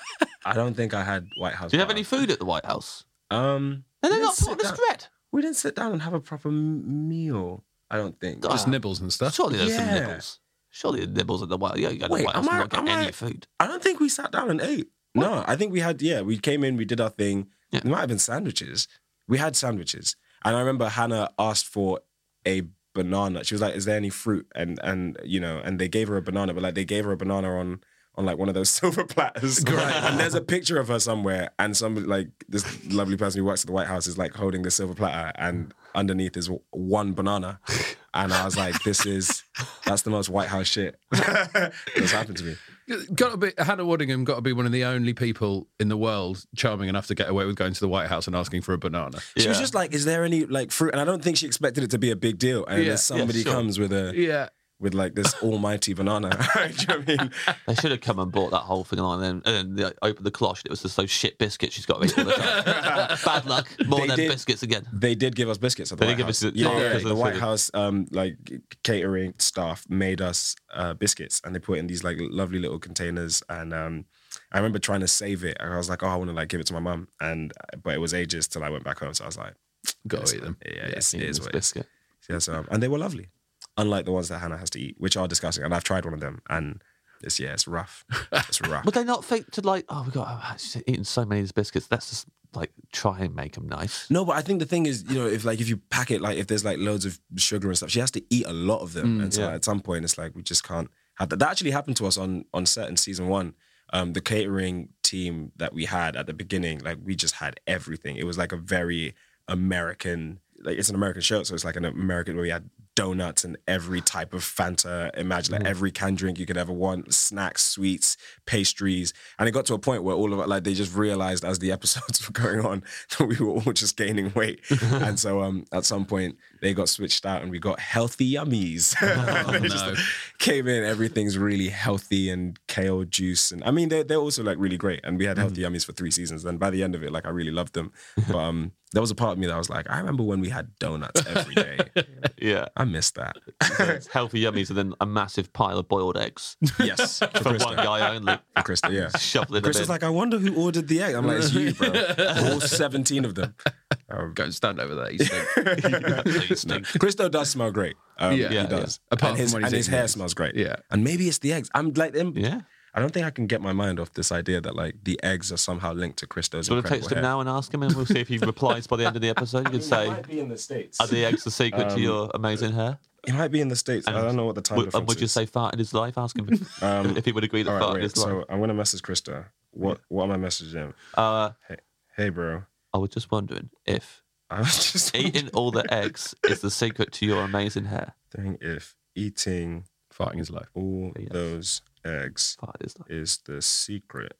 I don't think I had White House. Do you have butter. any food at the White House? Um, And we they didn't not put sit on the down- spread. We didn't sit down and have a proper m- meal. I don't think. God. Just nibbles and stuff. Surely there's some Yeah. nibbles. Surely the nibbles at the White House. Yeah, you go to Wait, the White House am and I- not get am any I- food. I don't think we sat down and ate. No, I think we had, yeah, we came in, we did our thing. Yeah. It might have been sandwiches. We had sandwiches. And I remember Hannah asked for a banana. She was like, is there any fruit? And, and you know, and they gave her a banana, but like they gave her a banana on on like one of those silver platters. Great. And there's a picture of her somewhere and somebody like this lovely person who works at the White House is like holding this silver platter and underneath is one banana. And I was like, this is, that's the most White House shit that's happened to me. Got to be Hannah Waddingham. Got to be one of the only people in the world charming enough to get away with going to the White House and asking for a banana. She was Yeah. just like, is there any like fruit? And I don't think she expected it to be a big deal. And Yeah. then somebody Yeah, sure. comes with a Yeah. with like this almighty banana. Do you know what I mean? They should have come and bought that whole thing on, and then, and then they opened the cloche. And it was just those shit biscuits she's got to eat all the time. Bad luck. More They than did- biscuits again. They did give us biscuits at the They White did give House. us- yeah, oh, yeah, because the of the White food. House um, like catering staff made us uh, biscuits, and they put it in these like lovely little containers. And um, I remember trying to save it. I was like, oh, I want to like give it to my mum, and but it was ages till I went back home. So I was like, Got to eat them. yeah, it's, Yeah, it is it was what it is. biscuit. Yeah, so, and they were lovely, unlike the ones that Hannah has to eat, which are disgusting. And I've tried one of them, and it's yeah, it's rough. It's rough. Would they not think to like, oh, we got oh, she's eaten so many of these biscuits. Let's just like try and make them nice. No, but I think the thing is, you know, if like if you pack it, like if there's like loads of sugar and stuff, she has to eat a lot of them, and so yeah. at some point, it's like we just can't have that. That actually happened to us on on set in season one. Um, the catering team that we had at the beginning, like we just had everything. It was like a very American, like it's an American show, so it's like an American where we had donuts and every type of Fanta, imagine like every canned drink you could ever want, snacks, sweets, pastries. And it got to a point where all of it, like they just realized as the episodes were going on that we were all just gaining weight. And so um, at some point they got switched out and we got healthy yummies. Oh, They just no. came in, everything's really healthy and kale juice. And I mean, they're, they're also like really great. And we had healthy yummies for three seasons. And by the end of it, like I really loved them. But um, there was a part of me that was like, I remember when we had donuts every day. Yeah. I missed that. It's healthy yummies and then a massive pile of boiled eggs Yes. For for Krista. one guy only. For Krista, yeah. Shovel in a Chris bin. is like, I wonder who ordered the egg. I'm like, it's you, bro. All seventeen of them. Um, Go and stand over there. You stink. Absolutely stink. Christo does smell great. Um, Yeah. he Yeah, does. yeah. Apart and from his, when he's and his eating hair eggs. smells great. Yeah. And maybe it's the eggs. I'm like, them. Yeah. I don't think I can get my mind off this idea that like the eggs are somehow linked to Christo's Do you want to incredible text him hair. now and ask him, and we'll see if he replies by the end of the episode? You can say, be in the States. are the eggs the secret to Um, your amazing hair? He might be in the States. I don't know what the time Would, difference and would you is. say fart in his life? Ask him if, Um, if he would agree that All fart right, in wait. his life. So I'm going to message Krista. What What am I messaging him? Uh, Hey, hey, bro. I was just wondering if I was just eating all the eggs is the secret to your amazing hair. wondering if eating Farting his life. all Yes. those eggs Fart in his life. is the secret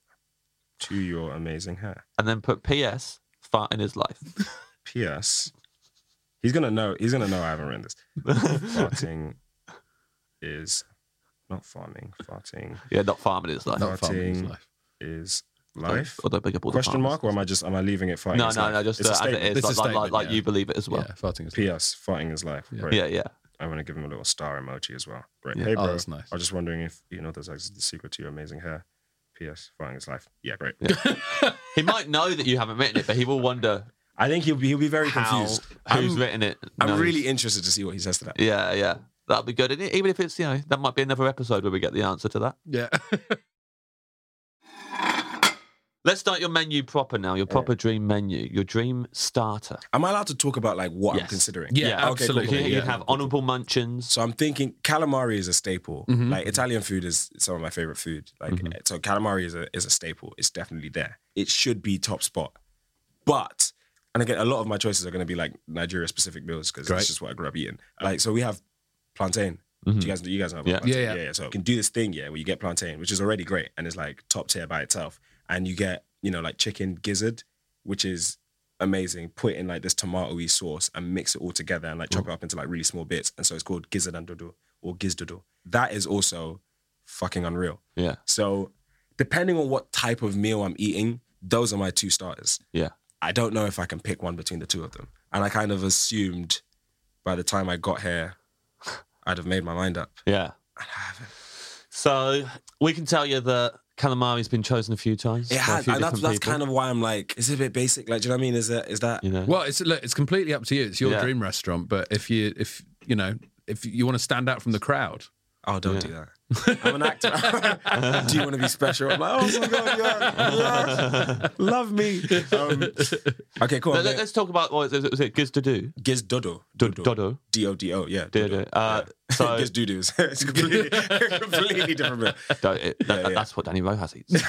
to your amazing hair. And then put P S fart in his life. P S. He's gonna know. He's gonna know I haven't written this. Farting is not farming. Farting Yeah, not farming in his life. Not farting his Farting life. is life. Or don't pick up all the Question farmers. mark, or am I just am I leaving it farting? No, is no, life? no, just It's a uh, as it statement. is, It's a like, like, like, statement, like yeah. you believe it as well. Yeah, farting his life. P S. Farting is life. Yeah. Right. Yeah, yeah. I want to give him a little star emoji as well. Great. Yeah. Hey, bro. Oh, that's nice. I was just wondering if you know there's like the secret to your amazing hair. P S. Fighting his life. Yeah, great. Yeah. He might know that you haven't written it, but he will wonder. I think he'll be he'll be very how, confused. Who's I'm, written it? I'm knows. really interested to see what he says to that. Yeah, yeah. That'd be good. And even if it's, you know, that might be another episode where we get the answer to that. Yeah. Let's start your menu proper now. Your proper dream menu. Your dream starter. Am I allowed to talk about like what Yes. I'm considering? Yeah, Yeah, Okay, cool, absolutely. cool, You, cool. you have honourable mentions. So I'm thinking calamari is a staple. Mhm. Like Italian food is some of my favorite food. Like Mhm. so calamari is a is a staple. It's definitely there. It should be top spot. But and again, a lot of my choices are going to be like Nigeria specific meals because Great. that's just what I grew up eating. Like so we have plantain. Mhm. Do you guys you guys know about Yeah. plantain? Yeah, yeah. So you can do this thing, yeah, where you get plantain, which is already great and it's like top tier by itself. And you get, you know, like chicken gizzard, which is amazing. Put it in like this tomato-y sauce and mix it all together and like chop it up into like really small bits. And so it's called gizzard and dodo or gizdodo. That is also fucking unreal. Yeah. So depending on what type of meal I'm eating, those are my two starters. Yeah. I don't know if I can pick one between the two of them. And I kind of assumed by the time I got here, I'd have made my mind up. Yeah. And I haven't. So we can tell you that calamari's been chosen a few times. It by a has, few and that's, different that's people, kind of why I'm like, is it a bit basic? Like, do you know what I mean? Is that, is that, you know. Well, it's look, it's completely up to you. It's your Yeah. dream restaurant, but if you if you know if you want to stand out from the crowd, oh, don't Yeah. do that. I'm an actor. Do you want to be special? I'm like, oh my God, yeah, yeah. Love me. Um, okay, cool. Let, us talk about, what is it, was it Giz to do? Giz Dodo. Dodo. D O D O, yeah. Dodo. Uh, so- Giz Doodoo. It's completely, completely different. Bit. Don't- it- that- Yeah, yeah. That's what Danny Rojas eats.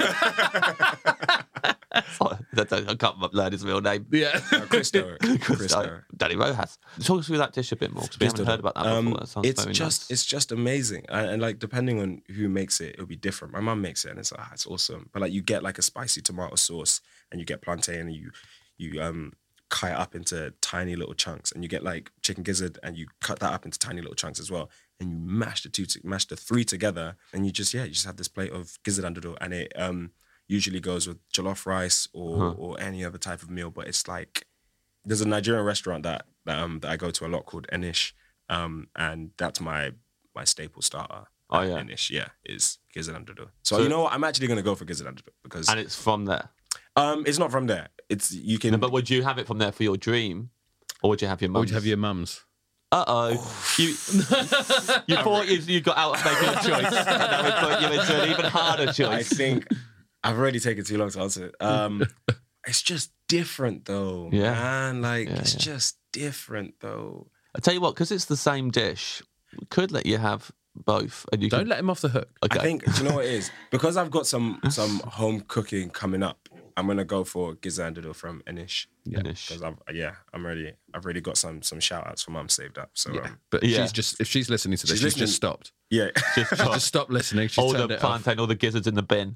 I can't learn his real name. yeah, Uh, Christo. Christo. Christo. Danny Rojas. Talk us through that dish a bit more, because we Giz haven't Dodo. heard about that Um, before. That sounds it's very just nice. it's just amazing, and, and like depending on who makes it, it'll be different. My mum makes it, and it's like, ah, it's awesome. But like you get like a spicy tomato sauce, and you get plantain, and you you um cut it up into tiny little chunks, and you get like chicken gizzard, and you cut that up into tiny little chunks as well, and you mash the two, to, mash the three together, and you just yeah, you just have this plate of gizzard underdo, and it um usually goes with jollof rice or Huh. or any other type of meal. But it's like there's a Nigerian restaurant that that, um, that I go to a lot called Enish, um, and that's my my staple starter. Oh, at yeah. Enish, yeah, is gizzard underdo. So, So- you know what? I'm actually gonna go for gizzard underdo because And it's from there. um, it's not from there. It's you can. No, but would you have it from there for your dream? Or would you have your or mum's? would you have your mum's? Uh-oh. You, you thought you, you got out of making a choice, and that would put you into an even harder I choice. think I've already taken too long to answer it. Um, it's just different though, Yeah. man. Like Yeah, it's yeah. just different though. I tell you what, because it's the same dish, we could let you have both. And you Don't could, let him off the hook. okay. I think do you know what it is? Because I've got some some home cooking coming up. I'm gonna go for gizzard underdo from Enish. Enish. Because I've yeah, I'm ready. I've already got some some shout outs for mum saved up. So Yeah, um, but Yeah. she's just if she's listening to this, She's she's, listening- just stopped. yeah. Just She's got just stopped listening. She's all turned the it off. plantain, all the gizzards in the bin.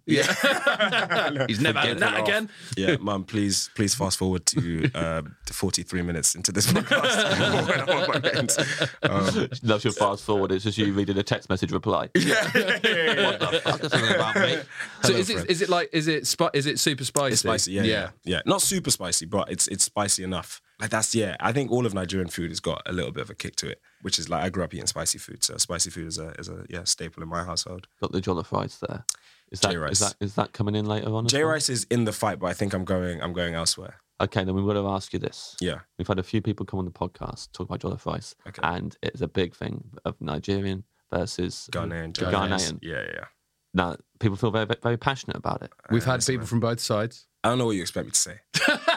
Yeah, he's never Forget had that it off. again. Yeah, mum, please, please fast forward to uh, to forty-three minutes into this podcast. When I'm on my meds. Um, Loves your fast forward. It's just you reading a text message reply. yeah, yeah, yeah, What the fuck is something about me? So Hello, is it friend. is it like is it spi- is it super spicy? It's spicy, yeah, yeah, yeah. Not super spicy, but it's it's spicy enough. Like that's yeah. I think all of Nigerian food has got a little bit of a kick to it, which is like I grew up eating spicy food, so spicy food is a is a yeah staple in my household. Got the jollof rice there. Is that, J-rice. is that is that coming in later on? as J well? rice is in the fight, but I think I'm going I'm going elsewhere. Okay, then we've got to ask you this. Yeah, We've had a few people come on the podcast talk about jollof rice, Okay. and it's a big thing of Nigerian versus Ghanaian, Ghanaian. Ghanaian. Yeah, yeah, yeah. Now, people feel very very passionate about it. We've Uh, had listen, people man. from both sides. I don't know what you expect me to say.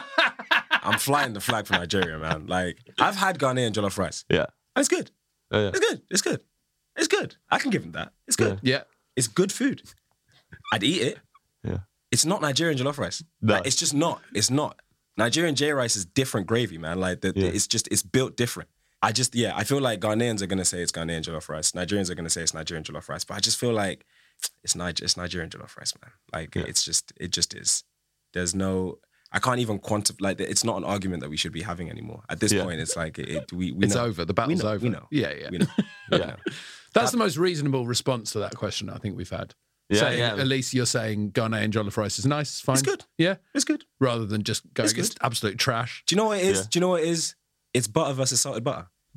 I'm flying the flag for Nigeria, man. Like I've had Ghanaian jollof rice. Yeah. And it's good. Oh, yeah. It's good. It's good. It's good. I can give him that. It's good. Yeah, It's good food. I'd eat it. Yeah. It's not Nigerian jollof rice. No. Like, it's just not. It's not. Nigerian J rice is different gravy, man. Like the, the- Yeah. it's just it's built different. I just yeah, I feel like Ghanaians are gonna say it's Ghanaian jollof rice. Nigerians are gonna say it's Nigerian jollof rice. But I just feel like it's Niger it's Nigerian jollof rice, man. Like Yeah. it's just it just is. There's no. I can't even quantify. Like it's not an argument that we should be having anymore. At this Yeah. point, it's like it, it, we we it's know. over. The We battle's know. over. We know. Yeah, yeah. We know. Yeah. That's the most reasonable response to that question I think we've had. Yeah, saying, yeah. At least you're saying Ghanaian jollof rice is nice, it's fine. It's good. Yeah, It's good. rather than just going It's it's, good. absolute trash. Do you know what it is? Yeah. Do you know what it is? It's butter versus salted butter.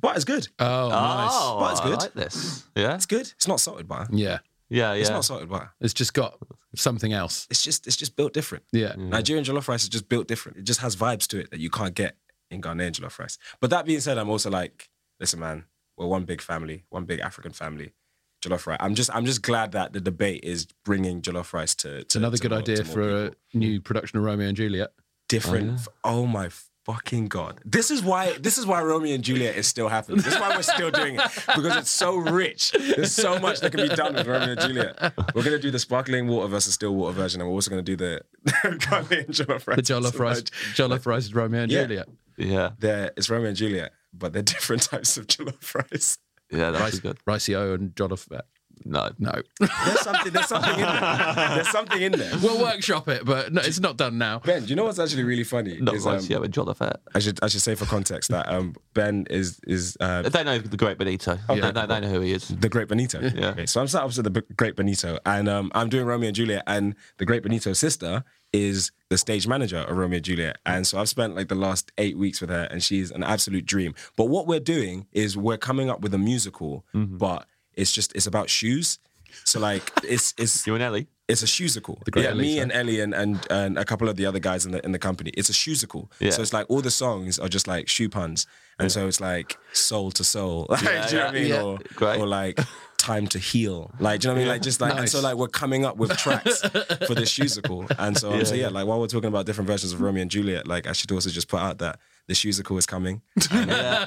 Butter's good. Oh, nice. Oh, Butter's I good. like this. Yeah, It's good. It's not salted butter. Yeah. yeah, yeah. It's not salted butter. It's just got something else. It's just it's just built different. Yeah. Nigerian jollof rice is just built different. It just has vibes to it that you can't get in Ghanaian jollof rice. But that being said, I'm also like, listen, man, we're one big family, one big African family. Jollof rice. I'm just I'm just glad that the debate is bringing jollof rice to. to It's another to good more, idea to more for a people. new production of Romeo and Juliet. Different. Oh, my fucking God. This is why this is why Romeo and Juliet is still happening. This is why we're still doing it. Because it's so rich. There's so much that can be done with Romeo and Juliet. We're going to do the sparkling water versus still water version, and we're also going to do the Ghanaian jollof rice. The jollof rice, jollof rice is Romeo and Yeah. Juliet. Yeah, They're, it's Romeo and Juliet, but they're different types of jollof rice. yeah, that's Rice, good. Rice-O and jollof. No, No. There's something, there's something in there. There's something in there. We'll workshop it, but no, it's not done now. Ben, do you know what's actually really funny? not is, rice. um, Yeah, with jollof. I should I should say for context that um, Ben is is uh, They know the Great Benito. Oh, They, they, they know who he is. the Great Benito. Yeah. Okay, so I'm sat opposite the B- Great Benito, and um, I'm doing Romeo and Juliet, and the Great Benito's sister is the stage manager of Romeo and Juliet, and so I've spent like the last eight weeks with her, and she's an absolute dream. But what we're doing is we're coming up with a musical, Mm-hmm. but it's just it's about shoes. So like it's it's You and Ellie. it's a shoesicle. Great Yeah, me Elisa. and Ellie and, and and a couple of the other guys in the in the company. It's a shoesicle. Yeah. So it's like all the songs are just like shoe puns, and so it's like soul to soul. Like, Yeah, do you know what I mean? yeah. Or, Great. or like time to heal. Like, do you know what I mean? Like just like and so Nice. like we're coming up with tracks for this shoesicle. And so um, so yeah, like while we're talking about different versions of Romeo and Juliet, like I should also just put out that the shoesicle is coming. And, uh,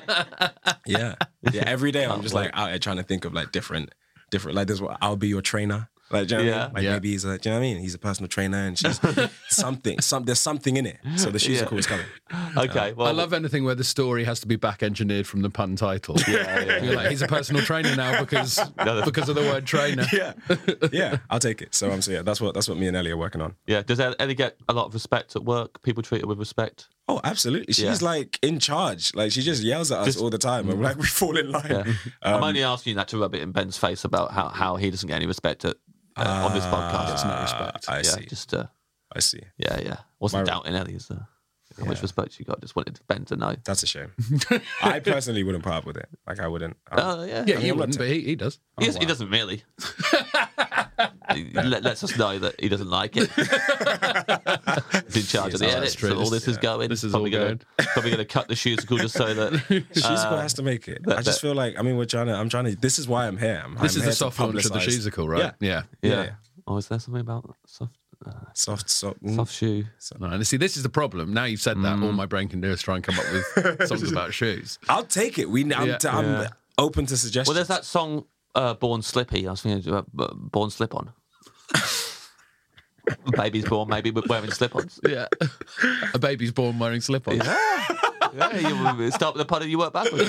yeah. Yeah. Every day I'm just like out here trying to think of like different different like this what I'll be your trainer. Like, do you know what I Yeah. mean? Like Yeah. maybe he's a, do you know what I mean? He's a personal trainer and she's something, some, there's something in it. So the shoesicle Yeah. is coming. Okay, well, I love anything where the story has to be back engineered from the pun title. Yeah, yeah, You're like, he's a personal trainer now because that's- because of the word trainer. Yeah. Yeah. I'll take it. So I'm um, so yeah, that's what that's what me and Ellie are working on. Yeah, does Ellie get a lot of respect at work? People treat her with respect? Oh, absolutely. She's Yeah. like in charge. Like she just yells at us Just- all the time. And we're like, we fall in line. Yeah. Um, I'm only asking you that to rub it in Ben's face about how, how he doesn't get any respect at, uh, on this podcast. It's not respect. I yeah, see. just uh, I see. yeah, yeah. Wasn't My- doubting Ellie's uh, how much Yeah. respect you got. Just wanted Ben to know. That's a shame. I personally wouldn't put up with it. Like I wouldn't. I- Oh yeah, Yeah, I mean, you I'm not wouldn't, t- but he, he does. He, Oh, is- he wow. doesn't really. He let, lets us know that he doesn't like it. He's in charge of the Yes, edit, that's true. so all this is Yeah. going. This is probably all gonna, probably going to cut the shoesicle just so that Shoesicle uh, has to make it. that- I just that- feel like I mean we're trying to. I'm trying to. This is why I'm here. I'm, This I'm is here the to soft launch of the publicise- shoesicle, right? Yeah. Yeah. yeah. Yeah. Oh, is there something about soft uh, Soft, soft, mm. soft shoe? No, and see, this is the problem. Now you've said that, all my brain can do is try and come up with songs about shoes. I'll take it. We. I'm, Yeah. I'm Yeah. open to suggestions. Well, there's that song uh, "Born Slippy." I was thinking uh, "Born Slip On." Baby's born, maybe with wearing slip-ons. Yeah. A baby's born wearing slip-ons. Yeah, you start with the pun and you work backwards.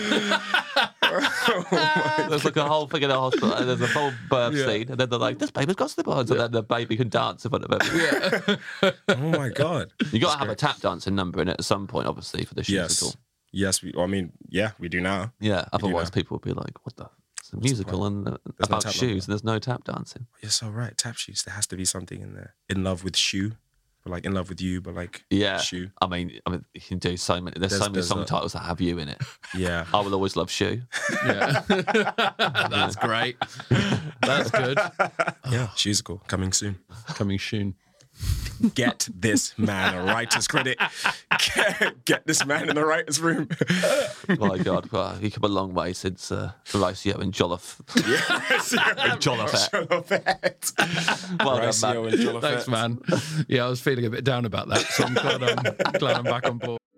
There's like a whole thing in the hospital. And there's a whole birth Yeah. scene, and then they're like, "This baby's got slip-ons," and then the baby can dance in front of everyone. Yeah. Oh my god. You got to have a tap dancing number in it at some point, obviously, for the musical. Yes. Yes. We. I mean, yeah, we do now. Yeah, otherwise now. people would be like, "What the?" It's a musical and uh, no about tap shoes, number. and there's no tap dancing. You're so right. Tap shoes. There has to be something in there. In love with shoe, but like in love with you, but like Yeah, shoe. I mean, I mean, you can do so many. There's, There's- so many there's song a- titles that have you in it. Yeah. I will always love shoe. Yeah. That's great. That's good. Yeah. Shoesicle coming soon. Coming soon. Get this man a writer's credit. Get, get this man in the writer's room. My God, well, you've come a long way since uh, Horatio and Jolliffe. and Jolliffe. Well done, Horatio man. and Jolliffe. Thanks, man. Yeah, I was feeling a bit down about that, so I'm glad I'm, glad I'm back on board.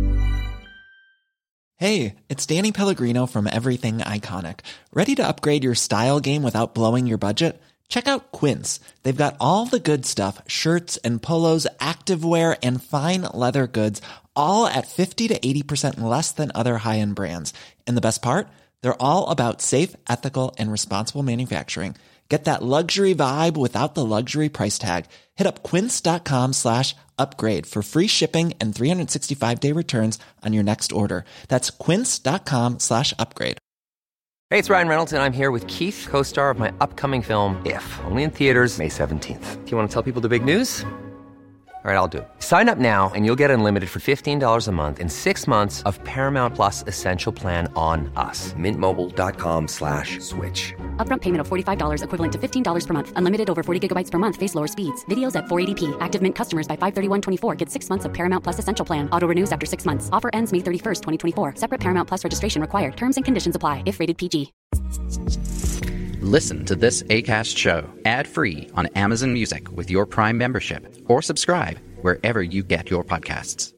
Hey, it's Danny Pellegrino from Everything Iconic. Ready to upgrade your style game without blowing your budget? Check out Quince. They've got all the good stuff, shirts and polos, activewear, and fine leather goods, all at fifty to eighty percent less than other high-end brands. And the best part? They're all about safe, ethical, and responsible manufacturing. Get that luxury vibe without the luxury price tag. Hit up quince.com slash upgrade for free shipping and three sixty-five day returns on your next order. That's quince.com slash upgrade. Hey, it's Ryan Reynolds, and I'm here with Keith, co-star of my upcoming film, If, only in theaters May seventeenth. Do you want to tell people the big news? All right, I'll do it. Sign up now and you'll get unlimited for fifteen dollars a month and six months of Paramount Plus Essential Plan on us. Mint Mobile dot com slash switch. Upfront payment of forty-five dollars equivalent to fifteen dollars per month. Unlimited over forty gigabytes per month. Face lower speeds. Videos at four eighty p. Active Mint customers by five thirty-one twenty-four get six months of Paramount Plus Essential Plan. Auto renews after six months. Offer ends May thirty-first, twenty twenty-four. Separate Paramount Plus registration required. Terms and conditions apply if rated P G. Listen to this Acast show ad-free on Amazon Music with your Prime membership, or subscribe wherever you get your podcasts.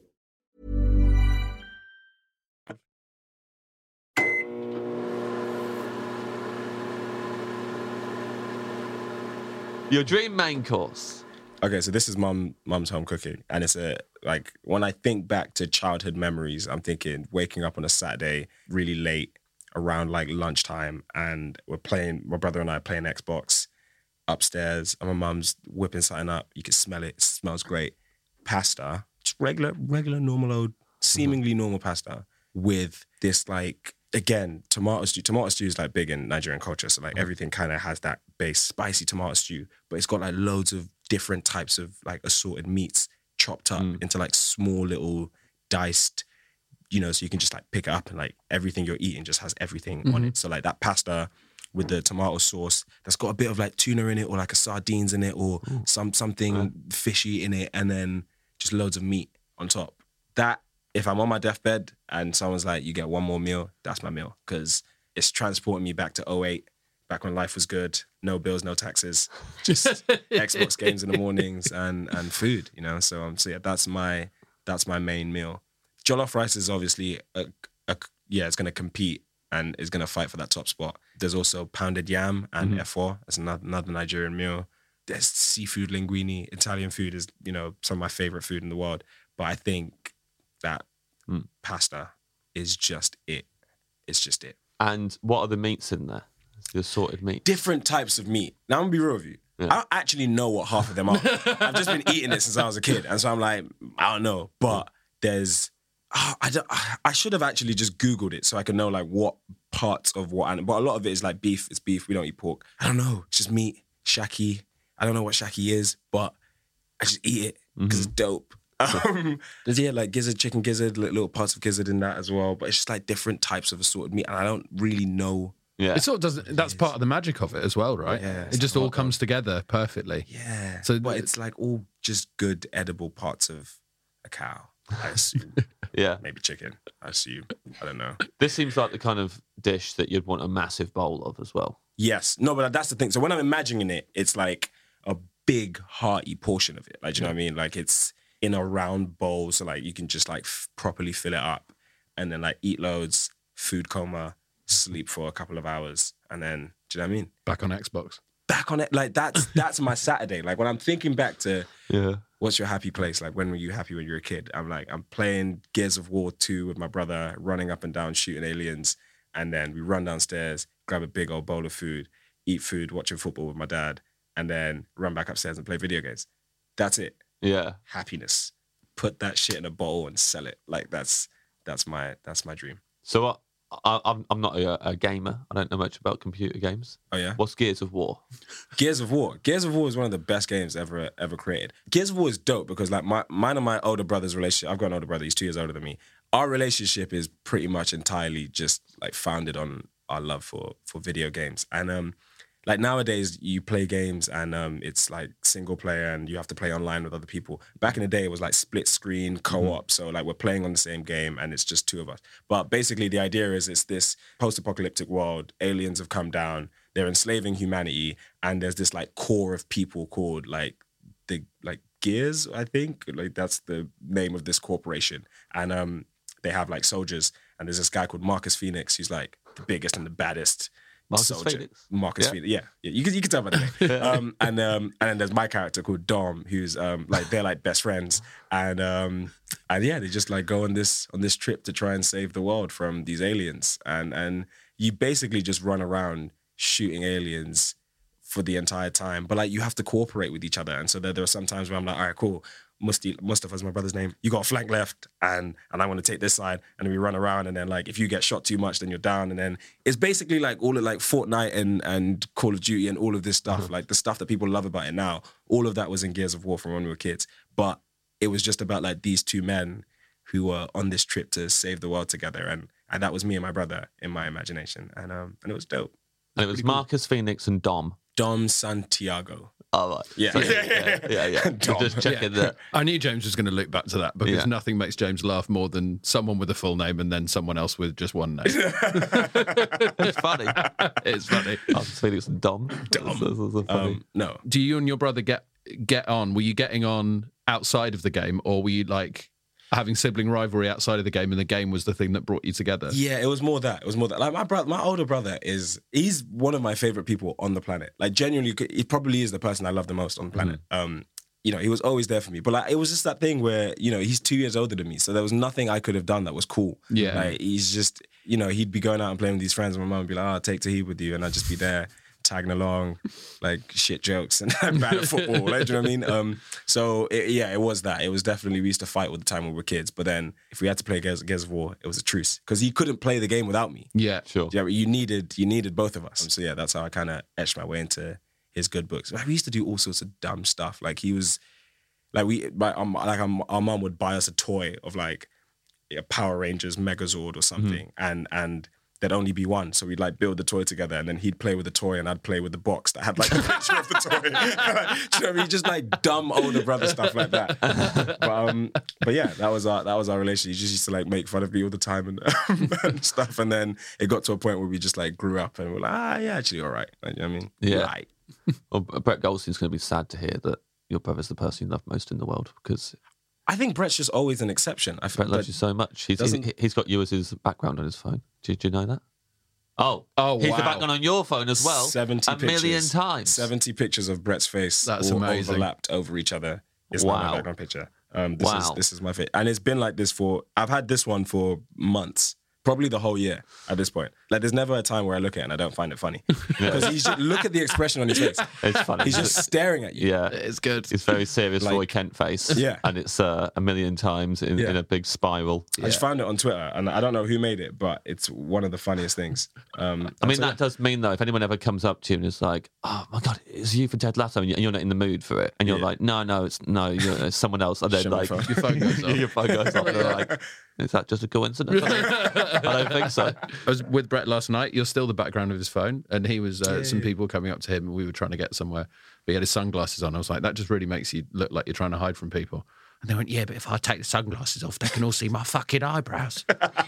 Your dream main course. Okay, so this is mum mum's home cooking, and it's a like when I think back to childhood memories, I'm thinking waking up on a Saturday really late around like lunchtime, and we're playing, my brother and I are playing Xbox upstairs, and my mum's whipping something up. You can smell it. It smells great. Pasta, just regular, regular, normal old, seemingly mm-hmm. normal pasta with this like, again, tomato stew. Tomato stew is like big in Nigerian culture, so like mm-hmm. everything kind of has that base spicy tomato stew, but it's got like loads of different types of like assorted meats chopped up mm. into like small little diced, you know, so you can just like pick it up and like everything you're eating just has everything mm-hmm. on it. So like that pasta with the tomato sauce that's got a bit of like tuna in it, or like a sardines in it, or Ooh. some something right. fishy in it, and then just loads of meat on top. That, if I'm on my deathbed and someone's like, you get one more meal, that's my meal, because it's transporting me back to oh eight, back when life was good, no bills, no taxes, just Xbox games in the mornings and and food, you know. So um, so yeah, that's my that's my main meal. Jollof rice is obviously, a, a, yeah, it's going to compete and is going to fight for that top spot. There's also pounded yam and mm-hmm. efo. That's another, another Nigerian meal. There's seafood linguine. Italian food is, you know, some of my favorite food in the world. But I think that mm. pasta is just it. It's just it. And what are the meats in there? The assorted meat. Different types of meat. Now, I'm going to be real with you. Yeah. I don't actually know what half of them are. I've just been eating it since I was a kid. And so I'm like, I don't know. But there's... Oh, I, don't, I should have actually just Googled it so I could know like what parts of what animal. But a lot of it is like beef. It's beef. We don't eat pork. I don't know. It's just meat. Shaki. I don't know what shaki is, but I just eat it because mm-hmm. it's dope. Um, there's yeah, like gizzard, chicken gizzard, little parts of gizzard in that as well. But it's just like different types of assorted meat, and I don't really know. Yeah, it sort of doesn't. That's part of the magic of it as well, right? Yeah, it just all comes together perfectly. Yeah. So, but it's like all just good edible parts of a cow. I assume. Yeah. Maybe chicken. I assume. I don't know. This seems like the kind of dish that you'd want a massive bowl of as well. Yes. No, but that's the thing. So when I'm imagining it, it's like a big, hearty portion of it. Like, do you know what I mean? Like it's in a round bowl, so like you can just like f- properly fill it up and then like eat loads, food coma, sleep for a couple of hours, and then, do you know what I mean? Back on Xbox. Back on it. Like that's that's my Saturday. Like when I'm thinking back to yeah. what's your happy place? Like when were you happy when you were a kid? I'm like, I'm playing Gears of War two with my brother, running up and down, shooting aliens. And then we run downstairs, grab a big old bowl of food, eat food, watching football with my dad, and then run back upstairs and play video games. That's it. Yeah. Happiness. Put that shit in a bowl and sell it. Like that's that's my that's my dream. So what? I, I'm I'm not a, a gamer. I don't know much about computer games. Oh yeah. What's Gears of War? Gears of War. Gears of War is one of the best games ever ever created. Gears of War is dope because like my mine and my older brother's relationship. I've got an older brother. He's two years older than me. Our relationship is pretty much entirely just like founded on our love for for video games. And um, like nowadays you play games and um, it's like single player and you have to play online with other people. Back in the day it was like split screen co-op. Mm-hmm. So like we're playing on the same game and it's just two of us. But basically the idea is it's this post-apocalyptic world. Aliens have come down. They're enslaving humanity. And there's this like core of people called like the like Gears, I think. Like that's the name of this corporation. And um, they have like soldiers. And there's this guy called Marcus Phoenix who's like the biggest and the baddest. Marcus soldier. Phoenix. Marcus yeah. Phoenix. Yeah, yeah. You can you can tell by the name. um, and um, and then there's my character called Dom, who's um, like they're like best friends, and um, and yeah, they just like go on this on this trip to try and save the world from these aliens, and and you basically just run around shooting aliens for the entire time, but like you have to cooperate with each other, and so there, there are some times where I'm like, all right, cool. Musti, Mustafa's my brother's name. You got a flank left, and and I want to take this side, and then we run around, and then like if you get shot too much, then you're down, and then it's basically like all of like Fortnite and and Call of Duty and all of this stuff, mm-hmm. like the stuff that people love about it now. All of that was in Gears of War from when we were kids, but it was just about like these two men who were on this trip to save the world together, and and that was me and my brother in my imagination, and um and it was dope. And it was Marcus Phoenix and Dom. Dom Santiago. Oh, right. Yeah. So, yeah, yeah, yeah. yeah. Dom. Just checking Yeah. that. I knew James was going to look back to that because Yeah. nothing makes James laugh more than someone with a full name and then someone else with just one name. It's funny. It's funny. Marcus Phoenix and Dom. Dom. That's, that's, that's funny. Um, no. Do you and your brother get get on? Were you getting on outside of the game, or were you like having sibling rivalry outside of the game, and the game was the thing that brought you together? Yeah, it was more that. It was more that. Like my brother, my older brother is he's one of my favorite people on the planet. Like genuinely, he probably is the person I love the most on the planet. Mm. Um, you know, he was always there for me. But like, it was just that thing where you know he's two years older than me, so there was nothing I could have done that was cool. Yeah, like he's just you know he'd be going out and playing with these friends, and my mum would be like, "Oh, I'll take Tahib with you," and I'd just be there. Tagging along, like shit jokes and bad at football. Like, do you know what I mean? Um, so it, yeah, it was that. It was definitely we used to fight all the time when we were kids. But then if we had to play Gears, Gears of War, it was a truce because he couldn't play the game without me. Yeah, sure. Yeah, you needed you needed both of us. Um, so yeah, that's how I kind of etched my way into his good books. We used to do all sorts of dumb stuff. Like he was, like we, my, um, like um, our mum would buy us a toy of like a Power Rangers Megazord or something, mm-hmm. and and. There'd only be one, so we'd like build the toy together, and then he'd play with the toy, and I'd play with the box that had like the picture of the toy. Do you know what I mean? Just like dumb older brother stuff like that. But, um, but yeah, that was our that was our relationship. He just used to like make fun of me all the time and, um, and stuff, and then it got to a point where we just like grew up, and we're like, ah, yeah, actually, all right. Like, you know what I mean? Yeah. Right. Well, Brett Goldstein's going to be sad to hear that your brother's the person you love most in the world because. I think Brett's just always an exception. I Brett loves you so much. He's, he's, he's got you as his background on his phone. Did, did you know that? Oh, oh, he's wow. the background on your phone as well. Seventy a pictures, million times. Seventy pictures of Brett's face. That's all amazing. Overlapped over each other. It's wow. not my background picture. Um, this wow. is this is my face, and it's been like this for. I've had this one for months. Probably the whole year at this point. Like, there's never a time where I look at it and I don't find it funny. Because he's just, look at the expression on his face. It's funny. He's just staring at you. Yeah. It's good. It's very serious Like- Roy Kent face. Yeah. And it's uh, a million times in, Yeah. in a big spiral. I just found it on Twitter, and I don't know who made it, but it's one of the funniest things. Um, I mean, so, that does mean, though, if anyone ever comes up to you and is like, oh, my God, it's you for Ted Lasso, and you- and you're not in the mood for it, and you're Yeah. like, no, no, it's no, you're, it's someone else. And then, Shut my like, phone. Your phone goes off. your phone goes off. And they're like, is that just a coincidence? I don't, I don't think so. I was with Brett last night. You're still the background of his phone, and he was uh, some people coming up to him, and we were trying to get somewhere. But he had his sunglasses on. I was like, that just really makes you look like you're trying to hide from people. And they went, yeah, but if I take the sunglasses off, they can all see my fucking eyebrows.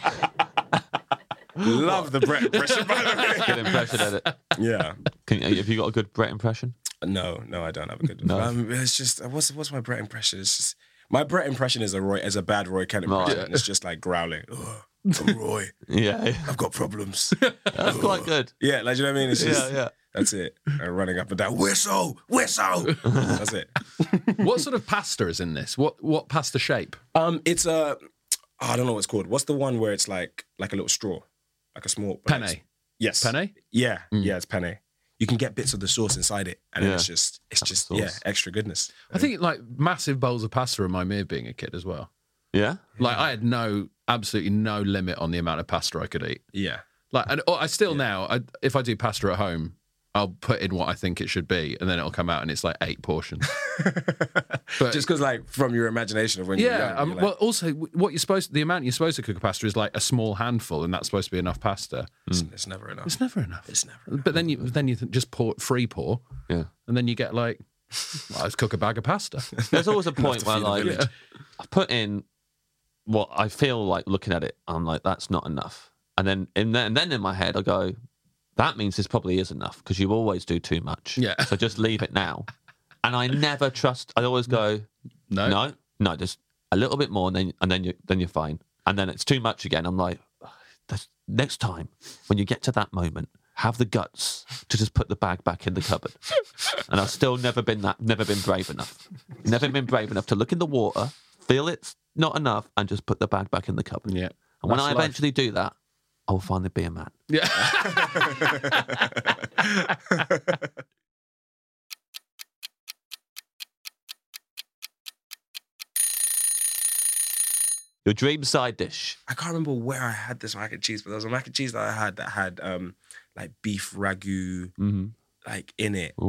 love the Brett impression, by the way. Good impression, edit. Yeah. Can, have you got a good Brett impression? No, no, I don't have a good No. um, it's just, what's what's my Brett impression? It's just, my Brett impression is a Roy, is a bad Roy Kent impression. Right. And it's just like growling. "Ugh, I'm Roy. Yeah. I've got problems. That's quite good. Yeah, like, do you know what I mean? It's just, Yeah, yeah. that's it. And running up and down, whistle, whistle. That's it. What sort of pasta is in this? What what pasta shape? Um, it's a, I don't know what it's called. What's the one where it's like like a little straw, like a small Penne. Yes, Penne? Yeah, Mm. yeah, it's penne. You can get bits of the sauce inside it, and then Yeah. it's just it's That's just the yeah, sauce. extra goodness. I think like massive bowls of pasta remind me of being a kid as well. Yeah? Like I had no, absolutely no limit on the amount of pasta I could eat. Yeah, Like, and oh, I still now, I, if I do pasta at home, I'll put in what I think it should be, and then it'll come out and it's like eight portions. But just because like from your imagination of when you're yeah, young, um, you're like, well, also what you're supposed, the amount you're supposed to cook a pasta is like a small handful, and that's supposed to be enough pasta. it's, it's never enough. It's never enough. It's never enough. But then you, then you just pour free pour, Yeah. and then you get like, well, let's cook a bag of pasta. There's always a point to where, feed the like, village. I put in what I feel like looking at it, I'm like, that's not enough. And then, and then, and then in my head, I go, that means this probably is enough because you always do too much. Yeah. So just leave it now. And I never trust. I always go, No, no, no, just a little bit more, and then and then you then you're fine. And then it's too much again. I'm like, that's, next time when you get to that moment, have the guts to just put the bag back in the cupboard. And I've still never been that, never been brave enough. Never been brave enough to look in the water, feel it's not enough, and just put the bag back in the cupboard. Yeah. And when That's I life. eventually do that, I will finally be a man. Yeah. Your dream side dish. I can't remember where I had this mac and cheese, but there was a mac and cheese that I had that had um like beef ragu Mm-hmm. like in it. Ooh.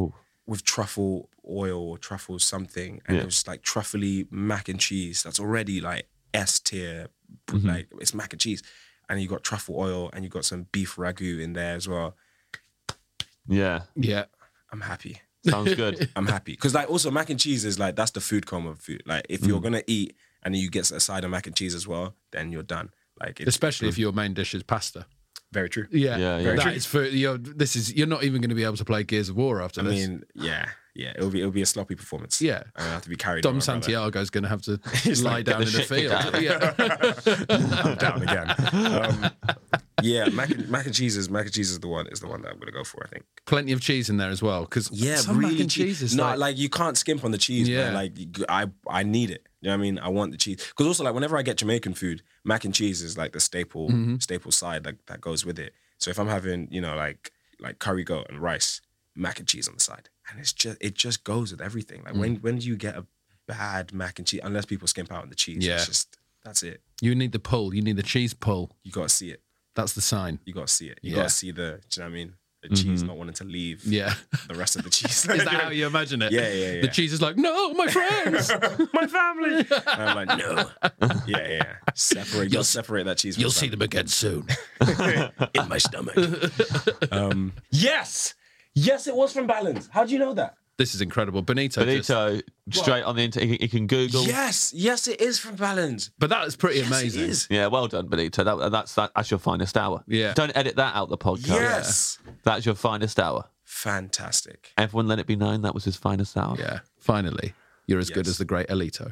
with truffle oil or truffle something, and Yeah. it was like truffly mac and cheese. That's already like S tier, Mm-hmm. like it's mac and cheese, and you got truffle oil, and you got some beef ragu in there as well. Yeah. Yeah. I'm happy. Sounds good. I'm happy because like also mac and cheese is like that's the food coma of food. Like if you're Mm. gonna eat and you get a side of mac and cheese as well, then you're done. Like it's Especially if your main dish is pasta. very true. Yeah, Yeah, yeah. Very That true. is for you're. This is you're not even going to be able to play Gears of War after I this. mean, yeah, yeah. It'll be it'll be a sloppy performance. Yeah. I have to be carried. Dom by my brother. Santiago's going to have to He's lie like, down "Get in the the shit kicked field. out of Yeah. I'm down again. Um, yeah, mac and, mac and cheese is mac and cheese is the one is the one that I'm gonna go for. I think. Plenty of cheese in there as well, because Yeah, some really mac and cheese is no, like, like, you can't skimp on the cheese. Yeah. Man. Like you- I I need it. You know what I mean? I want the cheese because also like whenever I get Jamaican food, mac and cheese is like the staple Mm-hmm. staple side like that goes with it. So if I'm having you know like like curry goat and rice, mac and cheese on the side, and it's just it just goes with everything. Like Mm. when when do you get a bad mac and cheese? Unless people skimp out on the cheese, Yeah. it's just that's it. you need the pull. You need the cheese pull. You gotta see it. That's the sign. You gotta see it. You Yeah. gotta see the. Do you know what I mean? The cheese not wanting to leave. Yeah. The rest of the cheese. Is that how you imagine it? Yeah, yeah, yeah. The cheese is like, no, my friends. My family. And I'm like, no. Yeah, yeah, yeah. Separate. You'll separate that cheese. From You'll the see them again soon. family. In my stomach. um, yes, yes, it was from Balance. How do you know that? This is incredible. Benito. just- Benito, straight on the internet. He, he can Google. Yes, yes, it is from Balance. but that is pretty Yes, amazing. It is. Yeah, well done, Benito. That, that's that, that's your finest hour. Yeah. Don't edit that out the podcast. Yes. That's your finest hour. Fantastic. Everyone let it be known that was his finest hour. Yeah. Finally, you're as good Yes. as the great Elito.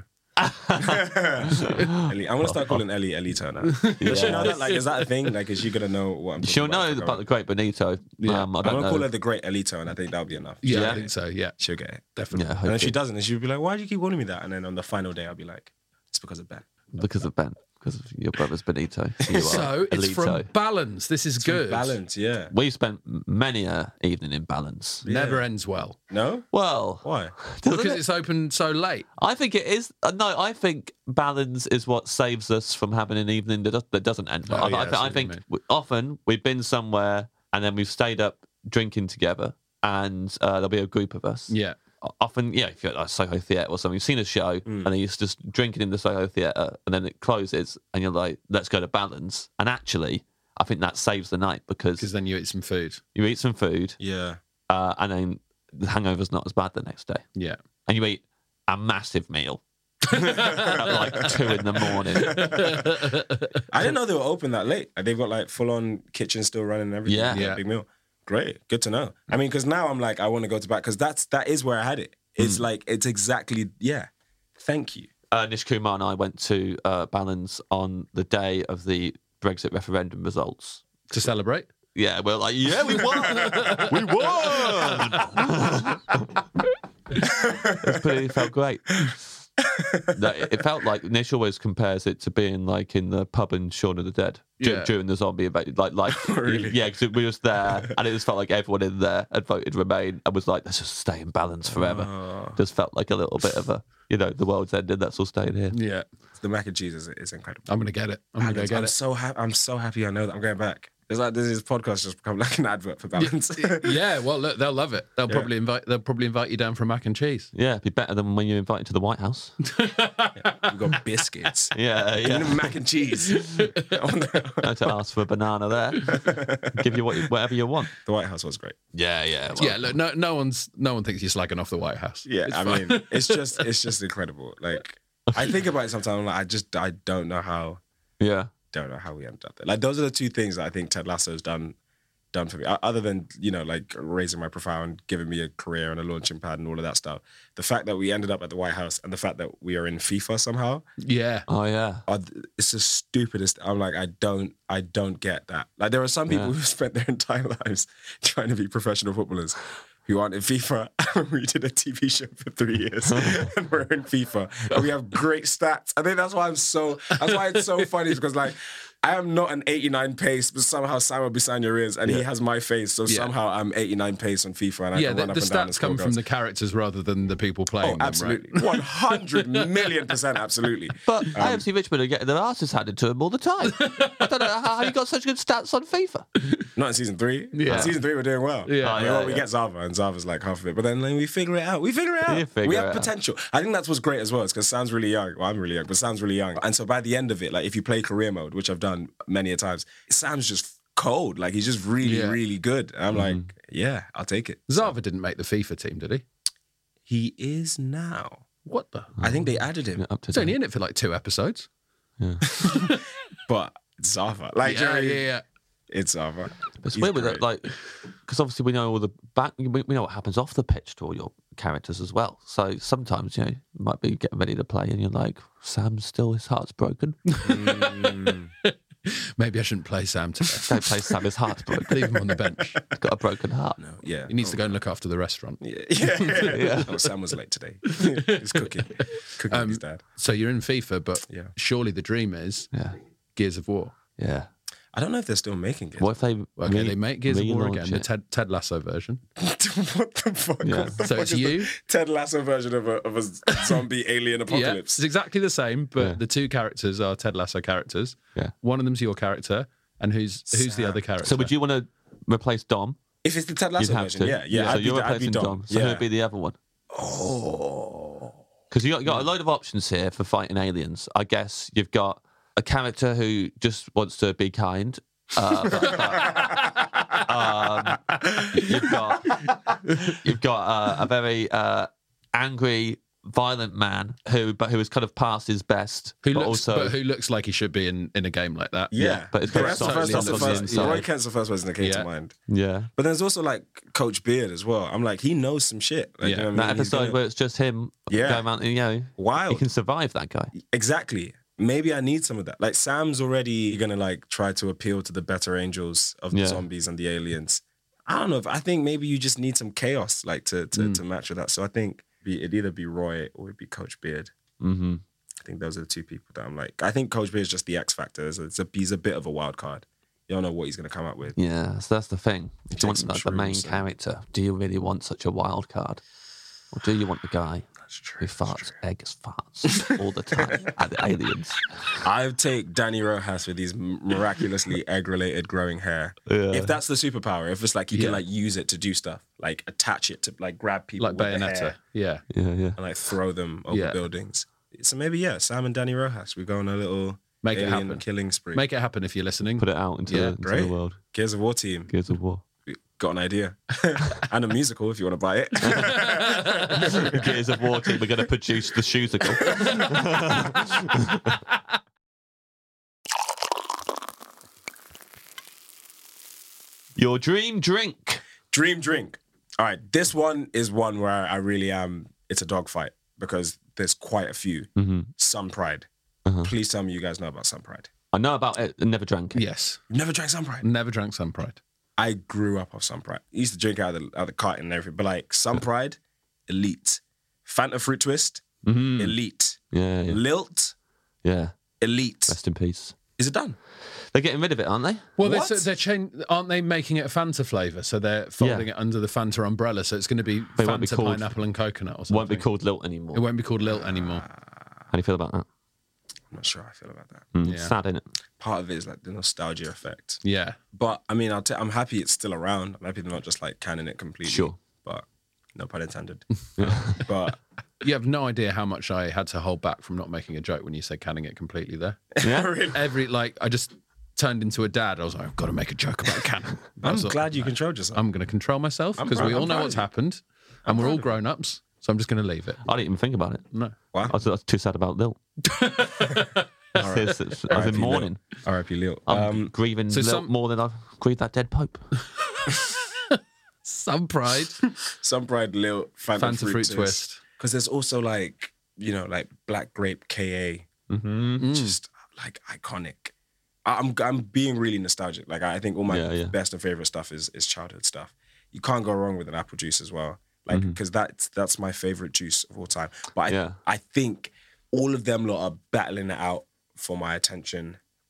Ellie, I'm gonna start calling Ellie Elito now. Does she know that? Like, is that a thing? Like, is she gonna know what I'm talking She'll about? know about the great Benito. Yeah. Um, I I'm don't gonna know. call her the Great Elito, and I think that'll be enough. Yeah, Yeah. I think so. Yeah, She'll get it. definitely. Yeah, I And if hope she it- doesn't, she'll be like, "Why do you keep calling me that?" And then on the final day, I'll be like, "It's because of Ben." because of Ben. Because of your brother's Benito. You are So it's from Elito. Balance. This is good. Balance, yeah. We spent many a evening in Balance. Never ends well No? Well, Why? doesn't because it? it's open so late. I think it is. Uh, no, I think balance is what saves us from having an evening that, does, that doesn't end well. Oh, I, yeah, I, I th- see I what you think mean. w- often we've been somewhere and then we've stayed up drinking together, and uh, there'll be a group of us. Yeah. O- Often, yeah, if you're at like Soho Theatre or something, you've seen a show Mm. and then you're just drinking in the Soho Theatre and then it closes and you're like, let's go to Balance. And actually, I think that saves the night because Because then you eat some food. you eat some food Yeah. uh, and then the hangover's not as bad the next day. Yeah. And you eat a massive meal at like two in the morning. I didn't know they were open that late. Like, they've got like full on kitchen still running and everything. Yeah. Yeah. Yeah. Big meal. Great. Good to know. I mean, because now I'm like, I want to go to back because that's that is where I had it. It's like it's exactly yeah. Thank you. Uh, Nish Kumar and I went to uh, Balance on the day of the Brexit referendum results. To celebrate. Yeah, we're like, yeah, we won! we won! It pretty, felt great. No, it it felt like Nish always compares it to being like in the pub in Shaun of the Dead dur- Yeah. during the zombie event. Like, like Really? yeah, because we were just there, and it just felt like everyone in there had voted Remain and was like, let's just stay in Balance forever. Oh. Just felt like a little bit of a, you know, the world's ended, let's all stay in here. Yeah. The mac and cheese is, is incredible. I'm gonna get it. I'm gonna go Balance. get I'm it. so happy. I'm so happy. I know that I'm going back. It's like this is podcast just become like an advert for Balance. Yeah. Well, look, they'll love it. They'll Yeah. probably invite. They'll probably invite you down for mac and cheese. Yeah, it'd be better than when you're invited to the White House. We've got biscuits. Yeah, And yeah. mac and cheese. the No to ask for a banana there. Give you what, whatever you want. White House was great. Yeah, yeah. Yeah. Look, no, no one's, no one thinks you're slagging off the White House. Yeah, It's I fine. mean, it's just it's just incredible. Like I think about it sometimes. I'm like, I just I don't know how Yeah. don't know how we ended up there. Like those are the two things that I think Ted Lasso's done done for me. O- Other than you know, like raising my profile and giving me a career and a launching pad and all of that stuff. The fact that we ended up at the White House and the fact that we are in FIFA somehow. Yeah. Oh, yeah. Are, it's the stupidest. I'm like, I don't, I don't get that. Like, there are some people Yeah. who spent their entire lives trying to be professional footballers who aren't in FIFA. We did a T V show for three years and we're in FIFA and we have great stats. I think that's why I'm so, that's why it's so funny is because like, I am not an eighty-nine pace, but somehow Samuel Bisanya is, and Yeah. he has my face, so Yeah. somehow I'm eighty-nine pace on FIFA, and I yeah, can the, run up the and down and stats score come from goals. the characters rather than the people playing Oh, them, absolutely. right? one hundred million percent, absolutely. But Um, A F C Richmond are getting their asses handed to them all the time. I don't know how you got such good stats on FIFA. Not in season three. Yeah. In season three, we're doing well. Yeah. I mean, Oh, yeah, well, we yeah. get Zava, and Zava's like half of it. But then like, we figure it out. We figure it out. You figure we it have out. potential. I think that's what's great as well, is because Sam's really young. Well, I'm really young, but Sam's really young. And so by the end of it, like if you play career mode, which I've done many a times, Sam's just cold. Like he's just really, Yeah. really good. And I'm Mm-hmm. like, yeah, I'll take it. Zava didn't make the FIFA team, did he? He is now. What the? I think they added him. Yeah, up to He's only date. in it for like two episodes. But Zava. Like, yeah, Jerry, yeah, yeah. it's Zava. It's He's weird with great. it, like, because obviously we know all the back, we, we know what happens off the pitch to all your characters as well. So sometimes, you know, you might be getting ready to play and you're like, Sam's still, his heart's broken. Mm. Maybe I shouldn't play Sam today. Don't play Sam, his heart's broken. Leave him on the bench. He's got a broken heart. No, yeah. He needs Oh, to go and look after the restaurant. Yeah, yeah, yeah. yeah. Oh, Sam was late today. He's cooking. Cooking with his dad. So you're in FIFA, but Yeah. surely the dream is Yeah. Gears of War. Yeah. I don't know if they're still making it. What if they, Okay, re- they make Gears of War relaunch again, the it? Ted, Ted Lasso version. what the fuck? Yeah. What the So fuck it's is you? the Ted Lasso version of a, of a zombie alien Yeah, apocalypse? it's exactly the same, but Yeah. the two characters are Ted Lasso characters. Yeah. One of them's your character, and who's who's the Sam. other character? So would you want to replace Dom? If it's the Ted You'd Lasso have version, to. yeah, yeah. So I'd you're be, I'd be replacing Dom. Dom. So yeah. who'd be the other one? Oh. Because you got, you got a load of options here for fighting aliens. I guess you've got a character who just wants to be kind. Uh, but, but, um, you've got you've got uh, a very uh, angry, violent man who, but who is kind of past his best, who but looks, also but who looks like he should be in, in a game like that? Yeah, Yeah, but it's Yeah, got that's the soft first, that's the stuff on the first, inside. Roy Kent's the first person that came Yeah. to mind. yeah. But there's also like Coach Beard as well. I'm like, he knows some shit. Like, Yeah. you know what That I mean? He's episode gonna- where it's just him Yeah. going around, you know, Wild. he can survive that guy. Exactly. Maybe I need some of that. Like Sam's already gonna like try to appeal to the better angels of the Yeah. zombies and the aliens. I don't know. If, I think maybe you just need some chaos, like to to, Mm. to match with that. So I think be, it'd either be Roy or it'd be Coach Beard. Mm-hmm. I think those are the two people that I'm like. I think Coach Beard is just the X factor. It's a, it's a, he's a bit of a wild card. You don't know what he's gonna come up with. Yeah, so that's the thing. If Take you want some like, the main shrooms and- character, do you really want such a wild card? Or do you want the guy That's true. who farts egg farts all the time at the aliens? I would take Danny Rojas with his miraculously egg-related growing hair. Yeah. If that's the superpower, if it's like you Yeah. can like use it to do stuff, like attach it to like grab people Like with the Bayonetta. hair Yeah. Yeah, yeah. and like throw them over Yeah. buildings. So maybe yeah, Sam and Danny Rojas. We go on a little Make it alien happen. killing spree. Make it happen if you're listening. Put it out into, Yeah, the, into great. the world. Gears of War team. Gears of War. Got an idea and a musical if you want to buy it. Gears of War team, we're going to produce the Shoesicle. Your dream drink. Dream drink. All right, this one is one where I really am. It's a dogfight because there's quite a few. Mm-hmm. Sun Pride. Uh-huh. Please tell me you guys know about Sun Pride. I know about it, I never drank it. Yes. Never drank Sun Pride. Never drank Sun Pride. I grew up off Sun Pride. I used to drink out of the, out of the carton and everything, but like Sun Pride, elite. Fanta Fruit Twist, Mm-hmm. elite. Yeah, yeah. Lilt, Yeah. elite. Rest in peace. Is it done? They're getting rid of it, aren't they? Well, they're, What? so they're chain, aren't they making it a Fanta flavour? So they're folding Yeah. it under the Fanta umbrella. So it's going to be But it won't be Fanta, called- pineapple, and coconut or something. Won't be called Lilt anymore. It won't be called Lilt anymore. How do you feel about that? I'm not sure how I feel about that. Mm, Yeah. Sad, isn't it? Part of it is like the nostalgia effect. Yeah. But I mean, I'll t- I'm happy it's still around. I'm happy they're not just like canning it completely. Sure. But no pun intended. But You have no idea how much I had to hold back from not making a joke when you said canning it completely there. Yeah. Every, like, I just turned into a dad. I was like, I've got to make a joke about canning. I I'm was like, glad you controlled yourself. I'm going to control myself I'm because proud- we all I'm know proud what's of you. happened and we're all grown ups. So I'm just going to leave it. I didn't even think about it. No. Wow. I was, I was too sad about Lilt. I was I was in R I P mourning. R I P Lil. I'm Um, grieving so Lilt some- more than I've grieved that dead Pope. Sun Pride. Sun Pride, Lil, Fanta, Fanta Fruit, Fruit Twist. Twist. Because there's also like, you know, like Black Grape K A. Mm-hmm. Just like iconic. I- I'm I'm being really nostalgic. Like I think all my Yeah, yeah. best and favorite stuff is is childhood stuff. You can't go wrong with an apple juice as well. Like because that's that's my favorite juice of all time. But I, Yeah. I think all of them lot are battling it out for my attention.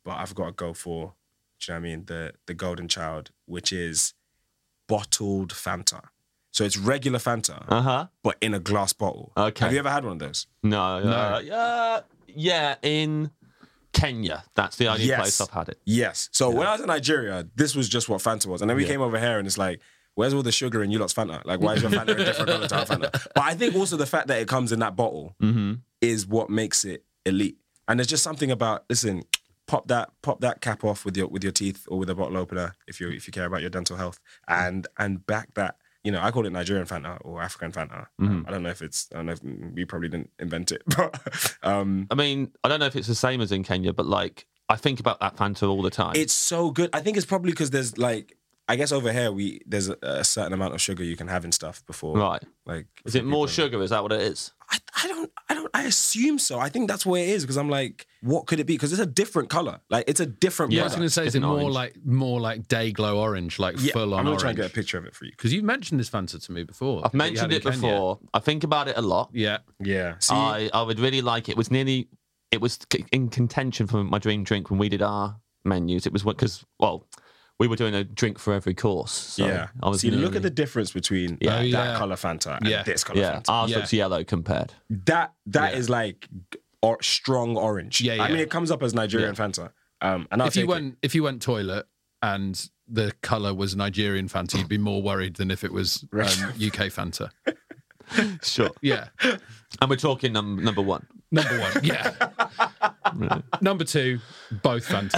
but I've got to go for, do you know what I mean, the the golden child, which is bottled Fanta. So it's regular Fanta, uh-huh. but in a glass bottle. Okay. Have you ever had one of those? No. No. Uh, yeah, yeah, in Kenya. That's the only Yes. place I've had it. Yes. So when I was in Nigeria, this was just what Fanta was. And then we Yeah. came over here and it's like, where's all the sugar in you lot's Fanta? Like, why is your Fanta a different colour to our Fanta? But I think also the fact that it comes in that bottle mm-hmm. is what makes it elite. And there's just something about, listen, pop that pop that cap off with your with your teeth or with a bottle opener if you if you care about your dental health, and and back that. You know, I call it Nigerian Fanta or African Fanta. Mm-hmm. Um, I don't know if it's, I don't know if we probably didn't invent it, but um, I mean, I don't know if it's the same as in Kenya, but like, I think about that Fanta all the time. it's so good. I think it's probably because there's like, I guess over here we there's a, a certain amount of sugar you can have in stuff before. Right. Like, Is it more sugar? Is that what it is? I, I don't, I don't, I assume so. I think that's what it is because I'm like, what could it be? Because it's a different color. Like, it's a different. Yeah, I was product. going to say, is it more like more like day glow orange, like Yeah, full on I'm gonna orange? try and get a picture of it for you. Because you've mentioned this Fanta to me before. I've that you mentioned had it in Kenya. before. I think about it a lot. Yeah. Yeah. See, I, I would really like it. It was nearly, it was c- in contention for my dream drink when we did our menus. It was because, well, we were doing a drink for every course. So yeah. I was See, look nearly- at the difference between Yeah. that Oh, yeah. color Fanta and Yeah. this color Yeah, Fanta. ours Yeah. looks yellow compared. That that Yeah. is like or, strong orange. Yeah, I yeah. mean, it comes up as Nigerian Fanta. Um, and I'll If you take went it. if you went toilet and the colour was Nigerian Fanta, you'd be more worried than if it was um, U K Fanta. Sure. Yeah. And we're talking num- number one. Number one, yeah. Number two, both Fanta.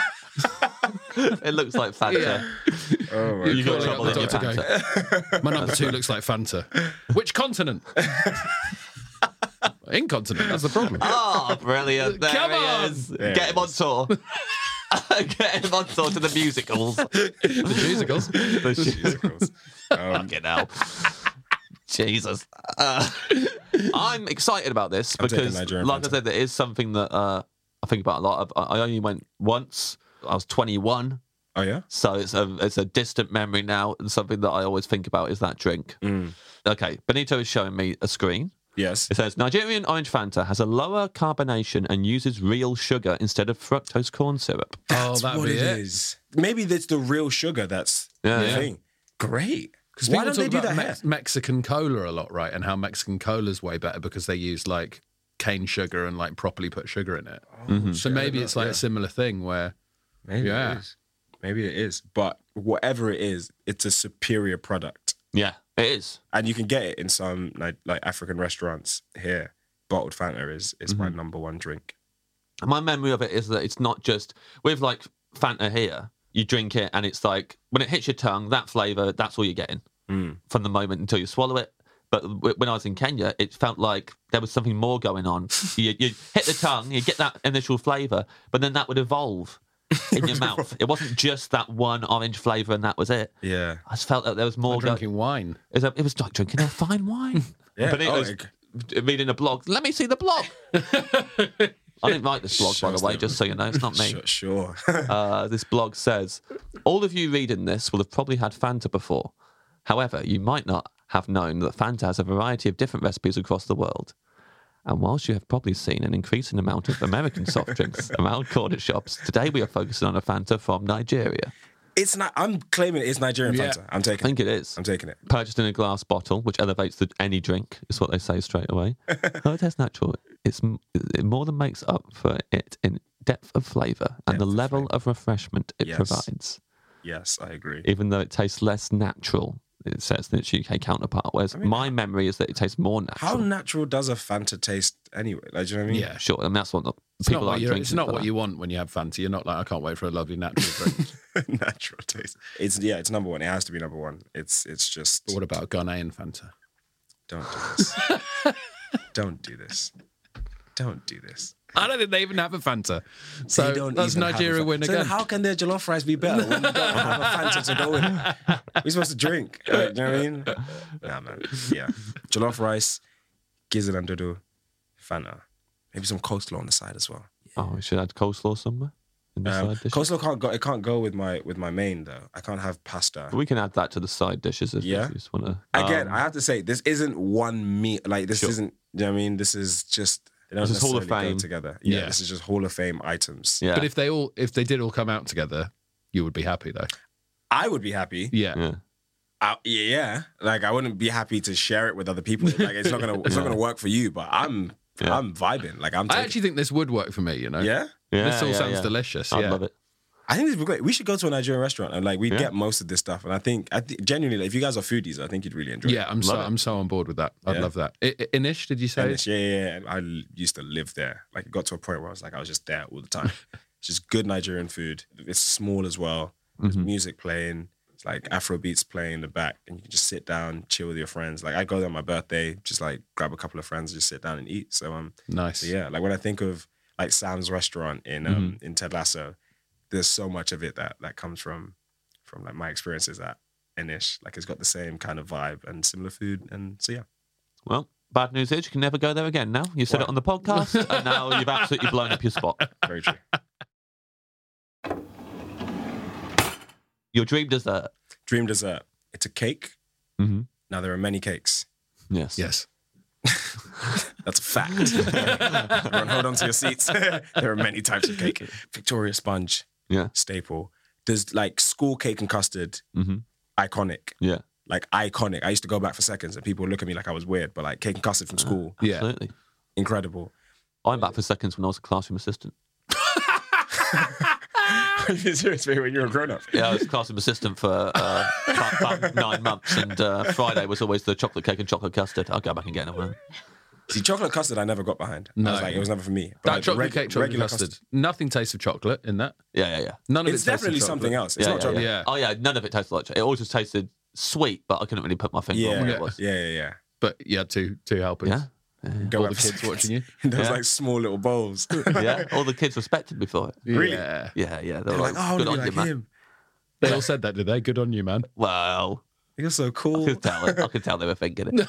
It looks like Fanta. Oh my You got Calling trouble up in the your doctor Fanta. My number two looks like Fanta. Which continent? Incontinent, that's the problem. Oh, brilliant. There Come he on. is. There Get he him on tour. Get him on tour to the musicals. The musicals. The sh- Musicals. Um, Fucking hell. Jesus. Uh, I'm excited about this I'm taking because, Nigerian like Fanta. I said, there is something that uh, I think about a lot. I I only went once. I was twenty-one. oh yeah. So it's a it's a distant memory now, and something that I always think about is that drink. Mm. Okay, Benito is showing me a screen. Yes. It says Nigerian Orange Fanta has a lower carbonation and uses real sugar instead of fructose corn syrup. Oh, That's that'd what be it it. is. Maybe that's the real sugar. That's Yeah, the yeah. thing. Great. Because Why people don't talk they do about that Mex- here? Mexican cola a lot, right? And how Mexican cola is way better because they use like cane sugar and like properly put sugar in it. Mm-hmm. So maybe it's like yeah. a similar thing where Maybe Yeah. it is. Maybe it is. But whatever it is, it's a superior product. Yeah, it is. And you can get it in some like, like African restaurants here. Bottled Fanta is, is my number one drink. And my memory of it is that it's not just with like Fanta here. You drink it and it's like when it hits your tongue, that flavour, that's all you're getting Mm. from the moment until you swallow it. But w- when I was in Kenya, it felt like there was something more going on. you, you hit the tongue, you get that initial flavour, but then that would evolve in your mouth. It wasn't just that one orange flavour and that was it. Yeah. I just felt that there was more like going. drinking wine. It was, it was like drinking a fine wine. Yeah. But it Oh, was it- reading a blog. Let me see the blog. I didn't write this blog, by Shows the way, them. just so you know. It's not me. Sure. sure. Uh, this blog says, all of you reading this will have probably had Fanta before. However, you might not have known that Fanta has a variety of different recipes across the world. And whilst you have probably seen an increasing amount of American soft drinks around corner shops, today we are focusing on a Fanta from Nigeria. It's not. I'm claiming it's Nigerian Yeah. Fanta. I'm I taking think it. it is. I'm taking it. Purchased in a glass bottle, which elevates the, any drink, is what they say straight away. Though it tastes natural, it's, m- it more than makes up for it in depth of flavour and the Depth of level flavour. of refreshment it Yes. provides. Yes, I agree. Even though it tastes less natural, it says, than its U K counterpart. Whereas mean, my memory is that it tastes more natural. How natural does a Fanta taste anyway? Like, do you know what I mean? Yeah. Sure, and that's what the It's people not, what, are you're, drinking. it's not for what that. you want when you have Fanta. You're not like, I can't wait for a lovely natural drink. Natural taste. It's yeah, it's number one. It has to be number one. It's it's just But what about Ghanaian Fanta? don't do this. Don't do this. Don't do this. I don't think they even have a Fanta. So They don't that's even have a Nigeria Fanta. win So again. then how can their jollof rice be better when you don't have a Fanta to go with it? We're supposed to drink. Like, do you know what I mean? Nah, man. Yeah. Jollof rice, gizzard and dodo, Fanta. Maybe some coleslaw on the side as well. Oh, we should add coleslaw somewhere in the Um, side dish. coleslaw can't go. It can't go with my with my main though. I can't have pasta. We can add that to the side dishes if Yeah. you just want to. Again, I have to say this isn't one meat. Like this Sure. isn't. Do you know what I mean? This is just They don't This is Hall of necessarily go Fame. together. Yeah, Yeah. this is just Hall of Fame items. Yeah. But if they all, if they did all come out together, you would be happy though. I would be happy. Yeah. Yeah. I, yeah, like I wouldn't be happy to share it with other people. Like it's not gonna, it's not gonna work for you. But I'm, Yeah. I'm vibing. Like I'm. I Taking, actually think this would work for me. You know. yeah. Yeah, This all yeah, sounds yeah. delicious. I yeah. love it. I think this would be great. We should go to a Nigerian restaurant and like we Yeah. get most of this stuff. And I think, I think genuinely, like, if you guys are foodies, I think you'd really enjoy Yeah, it. I'm so Love it. I'm so on board with that. I'd Yeah. love that. I, I- Inish, did you say? And it's, yeah, yeah, yeah. I l- used to live there. Like it got to a point where I was like, I was just there all the time. It's just good Nigerian food. It's small as well. There's Mm-hmm. music playing. It's like Afro beats playing in the back, and you can just sit down, chill with your friends. Like I go there on my birthday, just like grab a couple of friends, and just sit down and eat. So um, Nice. so yeah, like when I think of like Sam's restaurant in um Mm-hmm. in Ted Lasso, there's so much of it that that comes from from like my experiences at Inish. Like it's got the same kind of vibe and similar food, and so yeah. Well, bad news is you can never go there again now. You said Why? it on the podcast, and now you've absolutely blown up your spot. Very true. Your dream dessert. Dream dessert. It's a cake. Mm-hmm. Now there are many cakes. Yes. Yes. That's a fact. Everyone hold on to your seats. There are many types of cake. Victoria sponge, Yeah. staple. There's like school cake and custard, Mm-hmm. iconic. Yeah. Like iconic. I used to go back for seconds and people would look at me like I was weird, but like cake and custard from school, Yeah. Absolutely. incredible. I'm back for seconds when I was a classroom assistant. Seriously, when you were a grown up. Yeah, I was classroom assistant for uh, about about nine months, and uh, Friday was always the chocolate cake and chocolate custard. I'll go back and get another one. See, chocolate custard I never got behind. No. I was like, it was never for me. But That like, chocolate reg- cake, chocolate regular custard. Nothing tastes of chocolate in that. Yeah, yeah, yeah. None of It's it tastes of definitely chocolate. something else. It's yeah, not yeah, chocolate. yeah. Yeah. Oh yeah, none of it tasted like chocolate. It all just tasted sweet, but I couldn't really put my finger on Yeah, what yeah, it was. yeah, yeah. But you had two two helpers. Yeah. Go All back the for kids seconds. watching you. There was Yeah. like small little bowls. Yeah, all the kids respected me for it. Really? Yeah. Yeah, yeah. They They're were like, like, oh, I want good to on be you, like man. him. They all said that, did they? Good on you, man. Well, You're so I cool. could tell it. I could tell they were thinking it.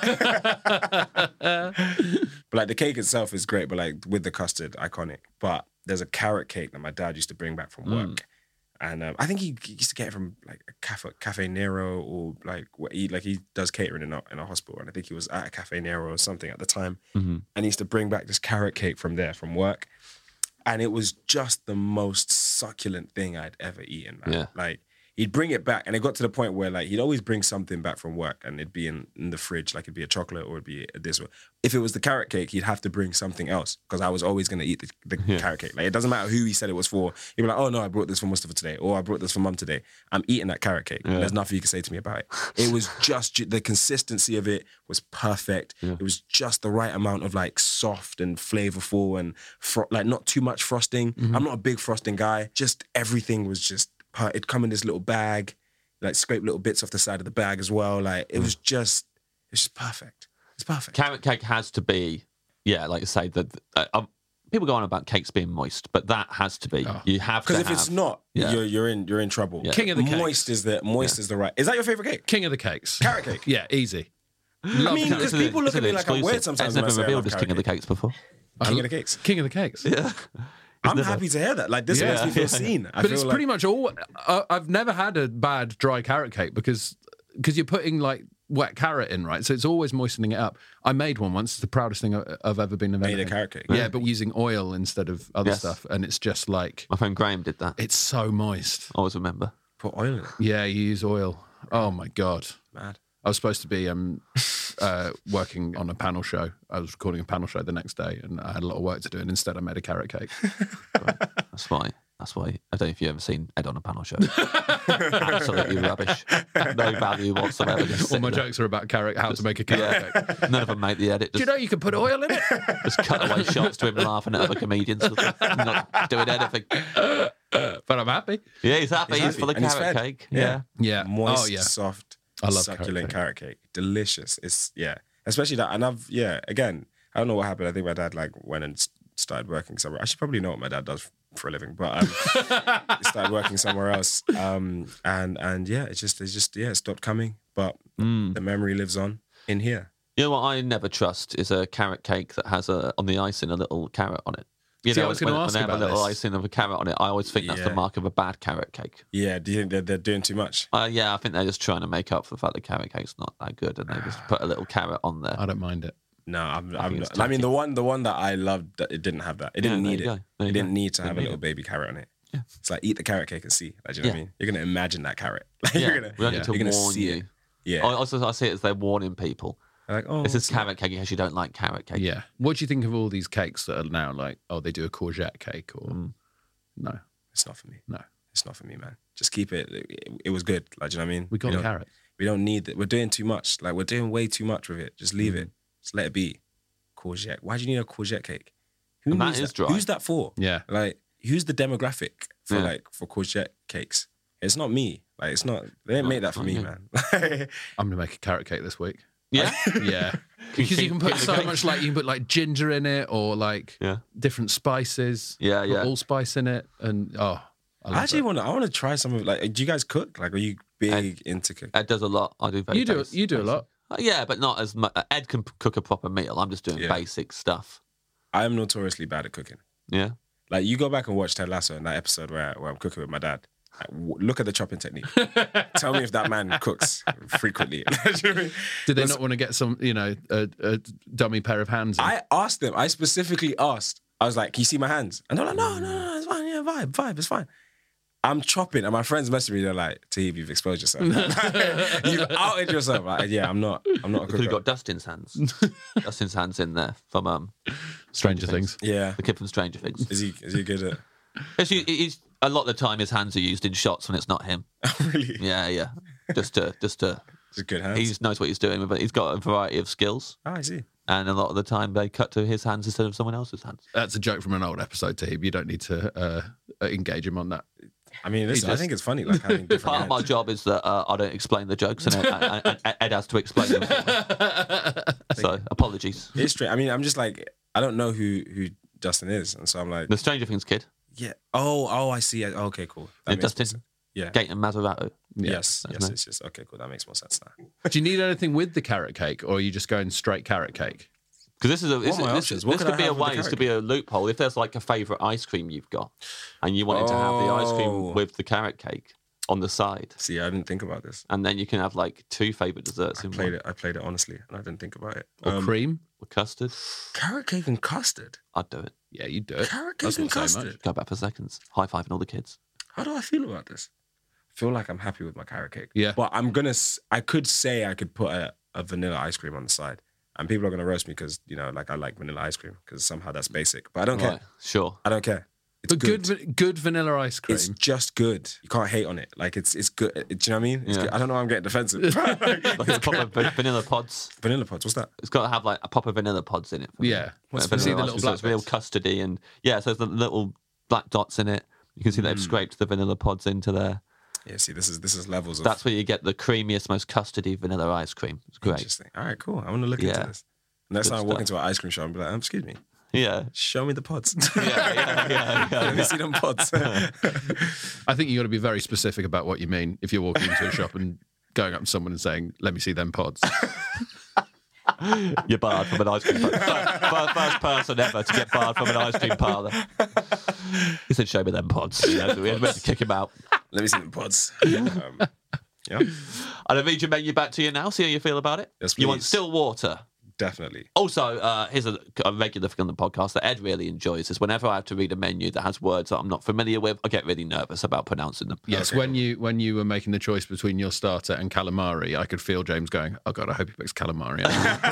But like the cake itself is great, but like with the custard, iconic. But there's a carrot cake that my dad used to bring back from work, and um, I think he, he used to get it from like a cafe, Cafe Nero, or like what he like he does catering in a, in a hospital, and I think he was at a Cafe Nero or something at the time, Mm-hmm. and he used to bring back this carrot cake from there from work, and it was just the most succulent thing I'd ever eaten, man. Yeah. Like. He'd bring it back, and it got to the point where like he'd always bring something back from work, and it'd be in, in the fridge, like it'd be a chocolate or it'd be a this. If it was the carrot cake, he'd have to bring something else because I was always going to eat the, the Yeah. carrot cake. Like it doesn't matter who he said it was for. He'd be like, "Oh no, I brought this for Mustafa today," or "I brought this for Mum today." I'm eating that carrot cake. Yeah. There's nothing you can say to me about it. It was just the consistency of it was perfect. Yeah. It was just the right amount of like soft and flavorful and fro- like not too much frosting. I'm not a big frosting guy. Just everything was just. Per- it'd come in this little bag. Like scrape little bits off the side of the bag as well. Like it was just, it's just perfect. It's perfect. Carrot cake has to be, yeah, like you say, that uh, um, people go on about cakes being moist, but that has to be. Oh. You have to Because if have, it's not, Yeah. you're you're in you're in trouble. Yeah. King of the cakes. moist is the moist is the right. Is that your favorite cake? King of the cakes. Carrot cake. Yeah, easy. I mean, Love because carrot This is people a- look this at me is like I'm exclusive. weird sometimes. It's when I never say I revealed love as king of the carrot cakes before. cake. King of the cakes. King of the cakes. Yeah. I'm never- happy to hear that. Like this Yeah. makes me feel Yeah. seen. I But feel it's like, pretty much all. Uh, I've never had a bad dry carrot cake because because you're putting like wet carrot in, right? So it's always moistening it up. I made one once. It's the proudest thing I- I've ever been invented. made a carrot cake. Yeah, but using oil instead of other Yes. stuff, and it's just like My friend Graham did that. it's so moist. I always remember. Put oil in it. Yeah, you use oil. Oh my god. Mad. I was supposed to be um, uh, working on a panel show. I was recording a panel show the next day, and I had a lot of work to do. And instead, I made a carrot cake. That's why. That's why. I don't know if you've ever seen Ed on a panel show. Absolutely rubbish. No value whatsoever. Just All sitting my there. jokes are about carrot, how to make a carrot Yeah. cake. None of them make the edit. Do you Just, know you can put oil in it? just cutaway shots to him laughing at other comedians. Not doing anything. But I'm happy. Yeah, he's happy. He's He's, happy. for the And he's carrot fed. cake. Yeah. Yeah. Yeah. Moist, oh yeah. soft, I love carrot succulent cake. carrot cake. Delicious. It's yeah, especially that. And I've yeah, again, I don't know what happened. I think my dad like went and s- started working somewhere. I should probably know what my dad does for a living, but um, he started working somewhere else. Um, and and yeah, it's just it's just yeah, it stopped coming. But Mm. the memory lives on in here. You know what I never trust is a carrot cake that has a on the icing a little carrot on it. You See, I know, was when, gonna when ask they have a about little this. icing of a carrot on it, I always think that's the Yeah. mark of a bad carrot cake. Yeah, do you think they're, they're doing too much? Uh, yeah, I think they're just trying to make up for the fact that carrot cake's not that good, and they just put a little carrot on there. I don't mind it. No, I'm. I I'm think not. it's I mean, tacky. the one, the one that I loved, that it didn't have that. It Yeah, didn't there need you it. go. There It you didn't go. need to have Didn't a need little it. baby carrot on it. Yeah. It's like eat the carrot cake and see. Like, do you know what I Yeah. mean? You're gonna imagine that carrot. Like, Yeah, you're gonna. we don't need you're to gonna warn see you. it. Yeah. I also I see it as they're warning people. Like, oh, this is what's that? carrot cake in case you don't like carrot cake. Yeah. What do you think of all these cakes that are now like, oh, they do a courgette cake or Mm. no? It's not for me. No. It's not for me, man. Just keep it. It, it was good. Like, do you know what I mean? We got don't- carrots. We don't need it. We're doing too much. Like, we're doing way too much with it. Just leave Mm. it. Just let it be. Courgette. Why do you need a courgette cake? Who And that needs is that? dry. Who's that for? Yeah. Like, who's the demographic for Yeah. like for courgette cakes? It's not me. Like, it's not. They didn't No, make that it's for not me, you. man. I'm gonna make a carrot cake this week. Yeah. Yeah. Because you can put keep the so cake. much, like you can put like ginger in it or like Yeah. different spices. Yeah, put yeah. allspice in it, and oh, I, love I actually it. want to. I want to try some of like. Do you guys cook? Like, are you big into cooking? Ed does a lot. I do very You do basic- you do a basic. lot. Uh, yeah, but not as much. Ed can p- cook a proper meal. I'm just doing Yeah. basic stuff. I am notoriously bad at cooking. Yeah. Like, you go back and watch Ted Lasso and that episode where, where I'm cooking with my dad. Like, w- look at the chopping technique. Tell me if that man cooks frequently. Do you know what I mean? Did they Listen, not want to get some, you know, a, a dummy pair of hands? In? I asked them. I specifically asked. I was like, "Can you see my hands?" And they're like, "No, no, no, it's fine. Yeah, vibe, vibe, it's fine." I'm chopping, and my friends message me. They're like, "Tahib, you've exposed yourself. You've outed yourself." Like, yeah, I'm not. I'm not a Could have cooker. got Dustin's hands. Dustin's hands in there from um, Stranger Things. Yeah, the kid from Stranger Things. is he? Is he good at? Actually, he's, a lot of the time his hands are used in shots when it's not him. Really? Yeah, yeah. Just to, just to. Just good hands. He just knows what he's doing, but he's got a variety of skills. Oh, I see. And a lot of the time they cut to his hands instead of someone else's hands. That's a joke from an old episode to him. You don't need to uh, engage him on that. I mean, listen, He I just- think it's funny, like having different Part of my hands. job is that uh, I don't explain the jokes, and Ed, and- and Ed has to explain them. So apologies. It's straight. I mean, I'm just like, I don't know who who Justin is, and so I'm like, The Stranger Things kid, yeah. Oh, oh, I see. Oh, okay, cool. That yeah, makes more Dustin, sense. Yeah. Gaten Mazzarato. Yes, that's yes, nice. it's just okay, cool. That makes more sense now. Do you need anything with the carrot cake, or are you just going straight carrot cake? Because this is a this, What are my this, options? this What could could I be a have with the way, this carrot could be a loophole. If there's like a favourite ice cream you've got, and you wanted to have the ice Oh. cream with the carrot cake on the side, See, I didn't think about this. and then you can have like two favourite desserts I in played one. it. I played it honestly, and I didn't think about it. Or Um, cream? With custard, Carrot cake and custard. I'd do it. Yeah, you do it. Carrot That's cake and not saying custard. Go back for seconds. High fiving all the kids. How do I feel about this? I feel like I'm happy with my carrot cake. Yeah. But I'm gonna. s- I could say I could put a, a vanilla ice cream on the side, and people are gonna roast me because you know, like I like vanilla ice cream because somehow that's basic. But I don't care. Right, sure. I don't care. It's But good, good, va- good vanilla ice cream. It's just good. You can't hate on it. Like it's it's good. Do you know what I mean? It's Yeah. good. I don't know why I'm getting defensive. Like, Like a proper va- vanilla pods. vanilla pods. What's that? It's got to have like a proper vanilla pods in it. for me. Yeah. What's You see the vanilla little ice cream, so black it's real bits? custardy and yeah. So there's the little black dots in it. You can see Mm. they've scraped the vanilla pods into there. Yeah. See, this is this is levels of. That's where you get the creamiest, most custardy vanilla ice cream. It's great. Interesting. All right, cool. I want to look Yeah. into this. Next Good time I walk stuff. into an ice cream shop and be like, um, excuse me, Yeah. show me the pods. Yeah, yeah, yeah, yeah. Let me see them pods. I think you got to be very specific about what you mean if you're walking into a shop and going up to someone and saying, "Let me see them pods." You're barred from an ice cream parlour. First, first person ever to get barred from an ice cream parlour. He said, show me them pods. You know, we had to kick him out. Let me see them pods. Um, yeah, I'll read your menu back to you now, see how you feel about it. Yes, You want please. still water. definitely. Also, uh, here's a, a regular thing on the podcast that Ed really enjoys is whenever I have to read a menu that has words that I'm not familiar with, I get really nervous about pronouncing them. Yes, when you when you were making the choice between your starter and calamari, I could feel James going, "Oh God, I hope he picks calamari."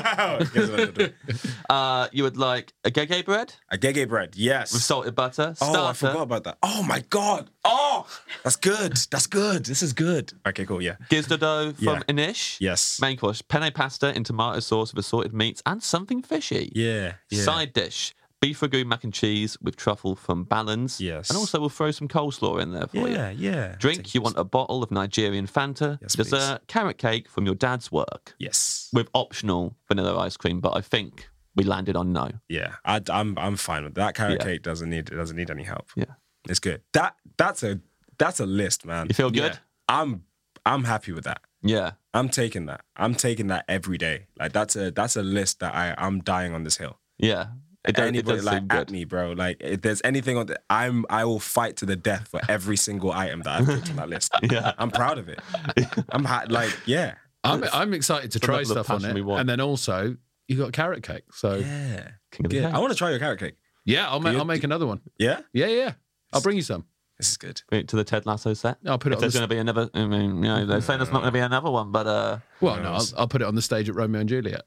uh, you would like a gege bread? A gege bread, yes. With salted butter. Oh, I Starter. forgot about that. Oh my God. Oh, that's good. That's good. This is good. Okay, cool. Yeah. Gizda dough from Yeah. Inish. Yes. Main course, penne pasta in tomato sauce with assorted meats and something fishy. Yeah. yeah. Side dish, beef ragu mac and cheese with truffle from Balance. Yes. And also we'll throw some coleslaw in there for you. Yeah, yeah. Drink, you want a bottle of Nigerian Fanta. Yes, Dessert, carrot cake from your dad's work. Yes. With optional vanilla ice cream, but I think we landed on no. Yeah, I, I'm I'm fine with that. Carrot Yeah. cake doesn't need it doesn't need any help. Yeah, it's good. That that's a that's a list, man. You feel good? Yeah. I'm I'm happy with that. Yeah, I'm taking that. I'm taking that every day. Like that's a that's a list that I I'm dying on this hill. Yeah. It does, it Anybody does like seem at good. me, bro. Like if there's anything on the, I'm I will fight to the death for every single item that I've put on that list. Yeah, I'm proud of it. I'm ha- like yeah. I'm I'm excited to The try level of stuff on passion it, we want. and then also you got carrot cake. So Yeah. King of the Yeah. cake. I want to try your carrot cake. yeah, I'll make you- I'll make another one. Yeah? Yeah, yeah. I'll bring you some. This is good. Bring it to the Ted Lasso set. I'll put it If on there's the going to be another, I mean, you know, they're saying there's not going to be another one, but uh, Well, no, I'll, I'll put it on the stage at Romeo and Juliet.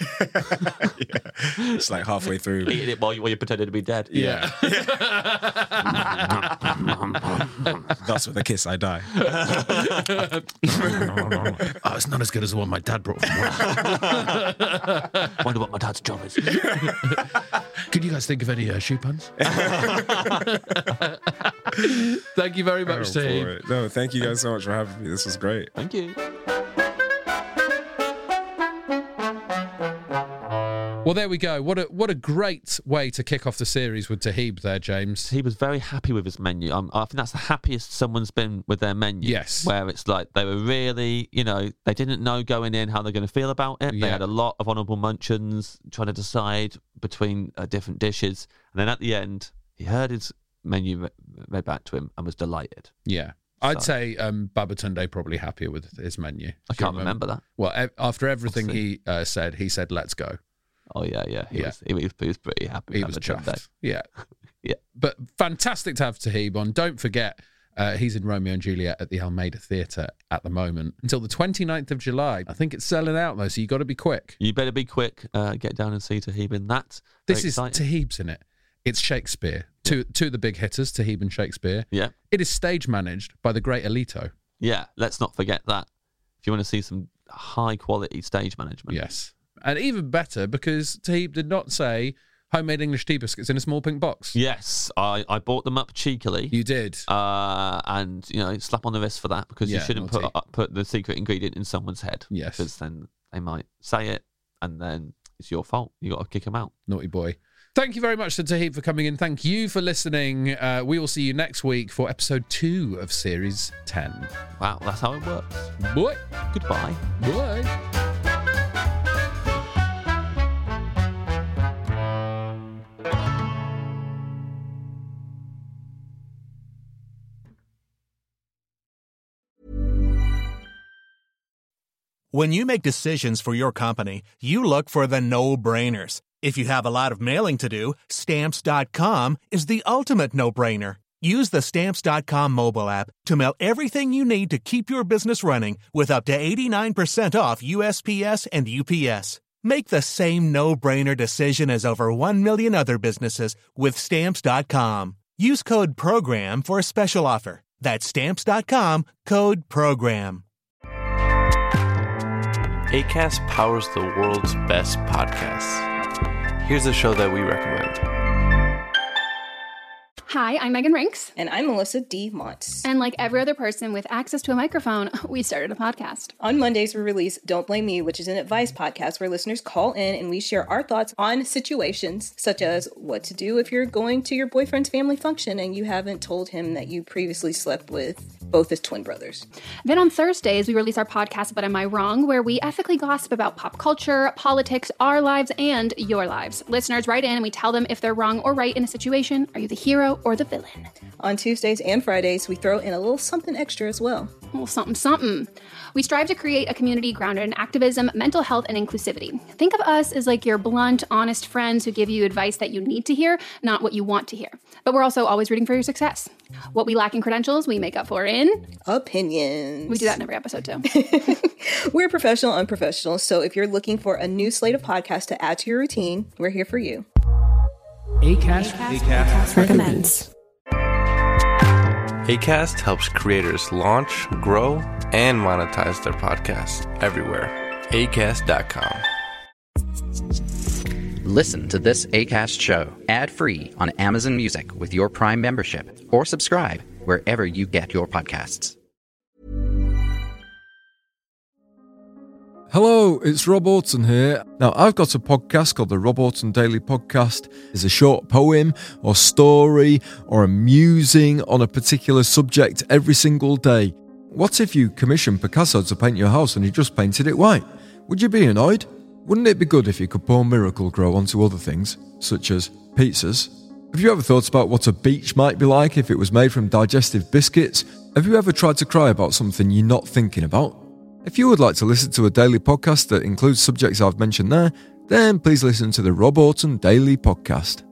Yeah. It's like halfway through. eating it while, you, while you're pretending to be dead. Yeah. That's with a kiss I die. Oh, it's not as good as the one my dad brought from work. Wonder what my dad's job is. Could you guys think of any uh, shoe puns? Thank you very much, Oh, team. for it. No, thank you guys so much for having me. This was great. Thank you. Well, there we go. What a what a great way to kick off the series with Tahib there, James. He was very happy with his menu. Um, I think that's the happiest someone's been with their menu. Yes. Where it's like they were really, you know, they didn't know going in how they're going to feel about it. They Yeah. had a lot of honourable mentions trying to decide between uh, different dishes. And then at the end, he heard his menu re- read back to him and was delighted. Yeah. I'd So- say um, Babatunde probably happier with his menu. I Do you can't remember that. Well, e- after everything Obviously. he uh, said, he said, let's go. Oh, yeah, yeah. He, Yeah. Was, he, was, he was pretty happy. He with was having a Sunday. chuffed. Yeah. Yeah. But fantastic to have Tahib on. Don't forget, uh, he's in Romeo and Juliet at the Almeida Theatre at the moment until the twenty-ninth of July. I think it's selling out, though, so you got to be quick. You better be quick. Uh, get down and see Tahib in that. This Very is exciting. Tahib's in it. It's Shakespeare. Two, two of the big hitters, Tahib and Shakespeare. Yeah. It is stage managed by the great Alito. Yeah, let's not forget that. If you want to see some high quality stage management. Yes. And even better because Tahib did not say homemade English tea biscuits in a small pink box. Yes, I, I bought them up cheekily. You did. Uh, and, you know, slap on the wrist for that because Yeah, you shouldn't naughty. put uh, put the secret ingredient in someone's head. Yes. Because then they might say it and then it's your fault. You got to kick them out. Naughty boy. Thank you very much to Tahib for coming in. Thank you for listening. Uh, we will see you next week for episode two of series ten. Wow, that's how it works. Boy. Goodbye. Bye. When you make decisions for your company, you look for the no-brainers. If you have a lot of mailing to do, Stamps dot com is the ultimate no-brainer. Use the Stamps dot com mobile app to mail everything you need to keep your business running with up to eighty-nine percent off U S P S and U P S. Make the same no-brainer decision as over one million other businesses with Stamps dot com. Use code PROGRAM for a special offer. That's Stamps dot com, code PROGRAM. Acast powers the world's best podcasts. Here's a show that we recommend. Hi, I'm Megan Rinks. And I'm Melissa D. Montz. And like every other person with access to a microphone, we started a podcast. On Mondays, we release Don't Blame Me, which is an advice podcast where listeners call in and we share our thoughts on situations such as what to do if you're going to your boyfriend's family function and you haven't told him that you previously slept with both his twin brothers. Then on Thursdays, we release our podcast, But Am I Wrong?, where we ethically gossip about pop culture, politics, our lives, and your lives. Listeners write in and we tell them if they're wrong or right in a situation. Are you the hero or the villain? On Tuesdays and Fridays, we throw in a little something extra as well. A little something, something. We strive to create a community grounded in activism, mental health, and inclusivity. Think of us as like your blunt, honest friends who give you advice that you need to hear, not what you want to hear. But we're also always rooting for your success. What we lack in credentials, we make up for in opinions. We do that in every episode too. We're professional, unprofessional, so if you're looking for a new slate of podcasts to add to your routine, we're here for you. Acast, Acast, Acast recommends. Acast helps creators launch, grow, and monetize their podcasts everywhere. Acast dot com. Listen to this Acast show ad-free on Amazon Music with your Prime membership, or subscribe wherever you get your podcasts. Hello, it's Rob Orton here. Now, I've got a podcast called the Rob Orton Daily Podcast. It's a short poem or story or a musing on a particular subject every single day. What if you commissioned Picasso to paint your house and he just painted it white? Would you be annoyed? Wouldn't it be good if you could pour Miracle Grow onto other things, such as pizzas? Have you ever thought about what a beach might be like if it was made from digestive biscuits? Have you ever tried to cry about something you're not thinking about? If you would like to listen to a daily podcast that includes subjects I've mentioned there, then please listen to the Rob Orton Daily Podcast.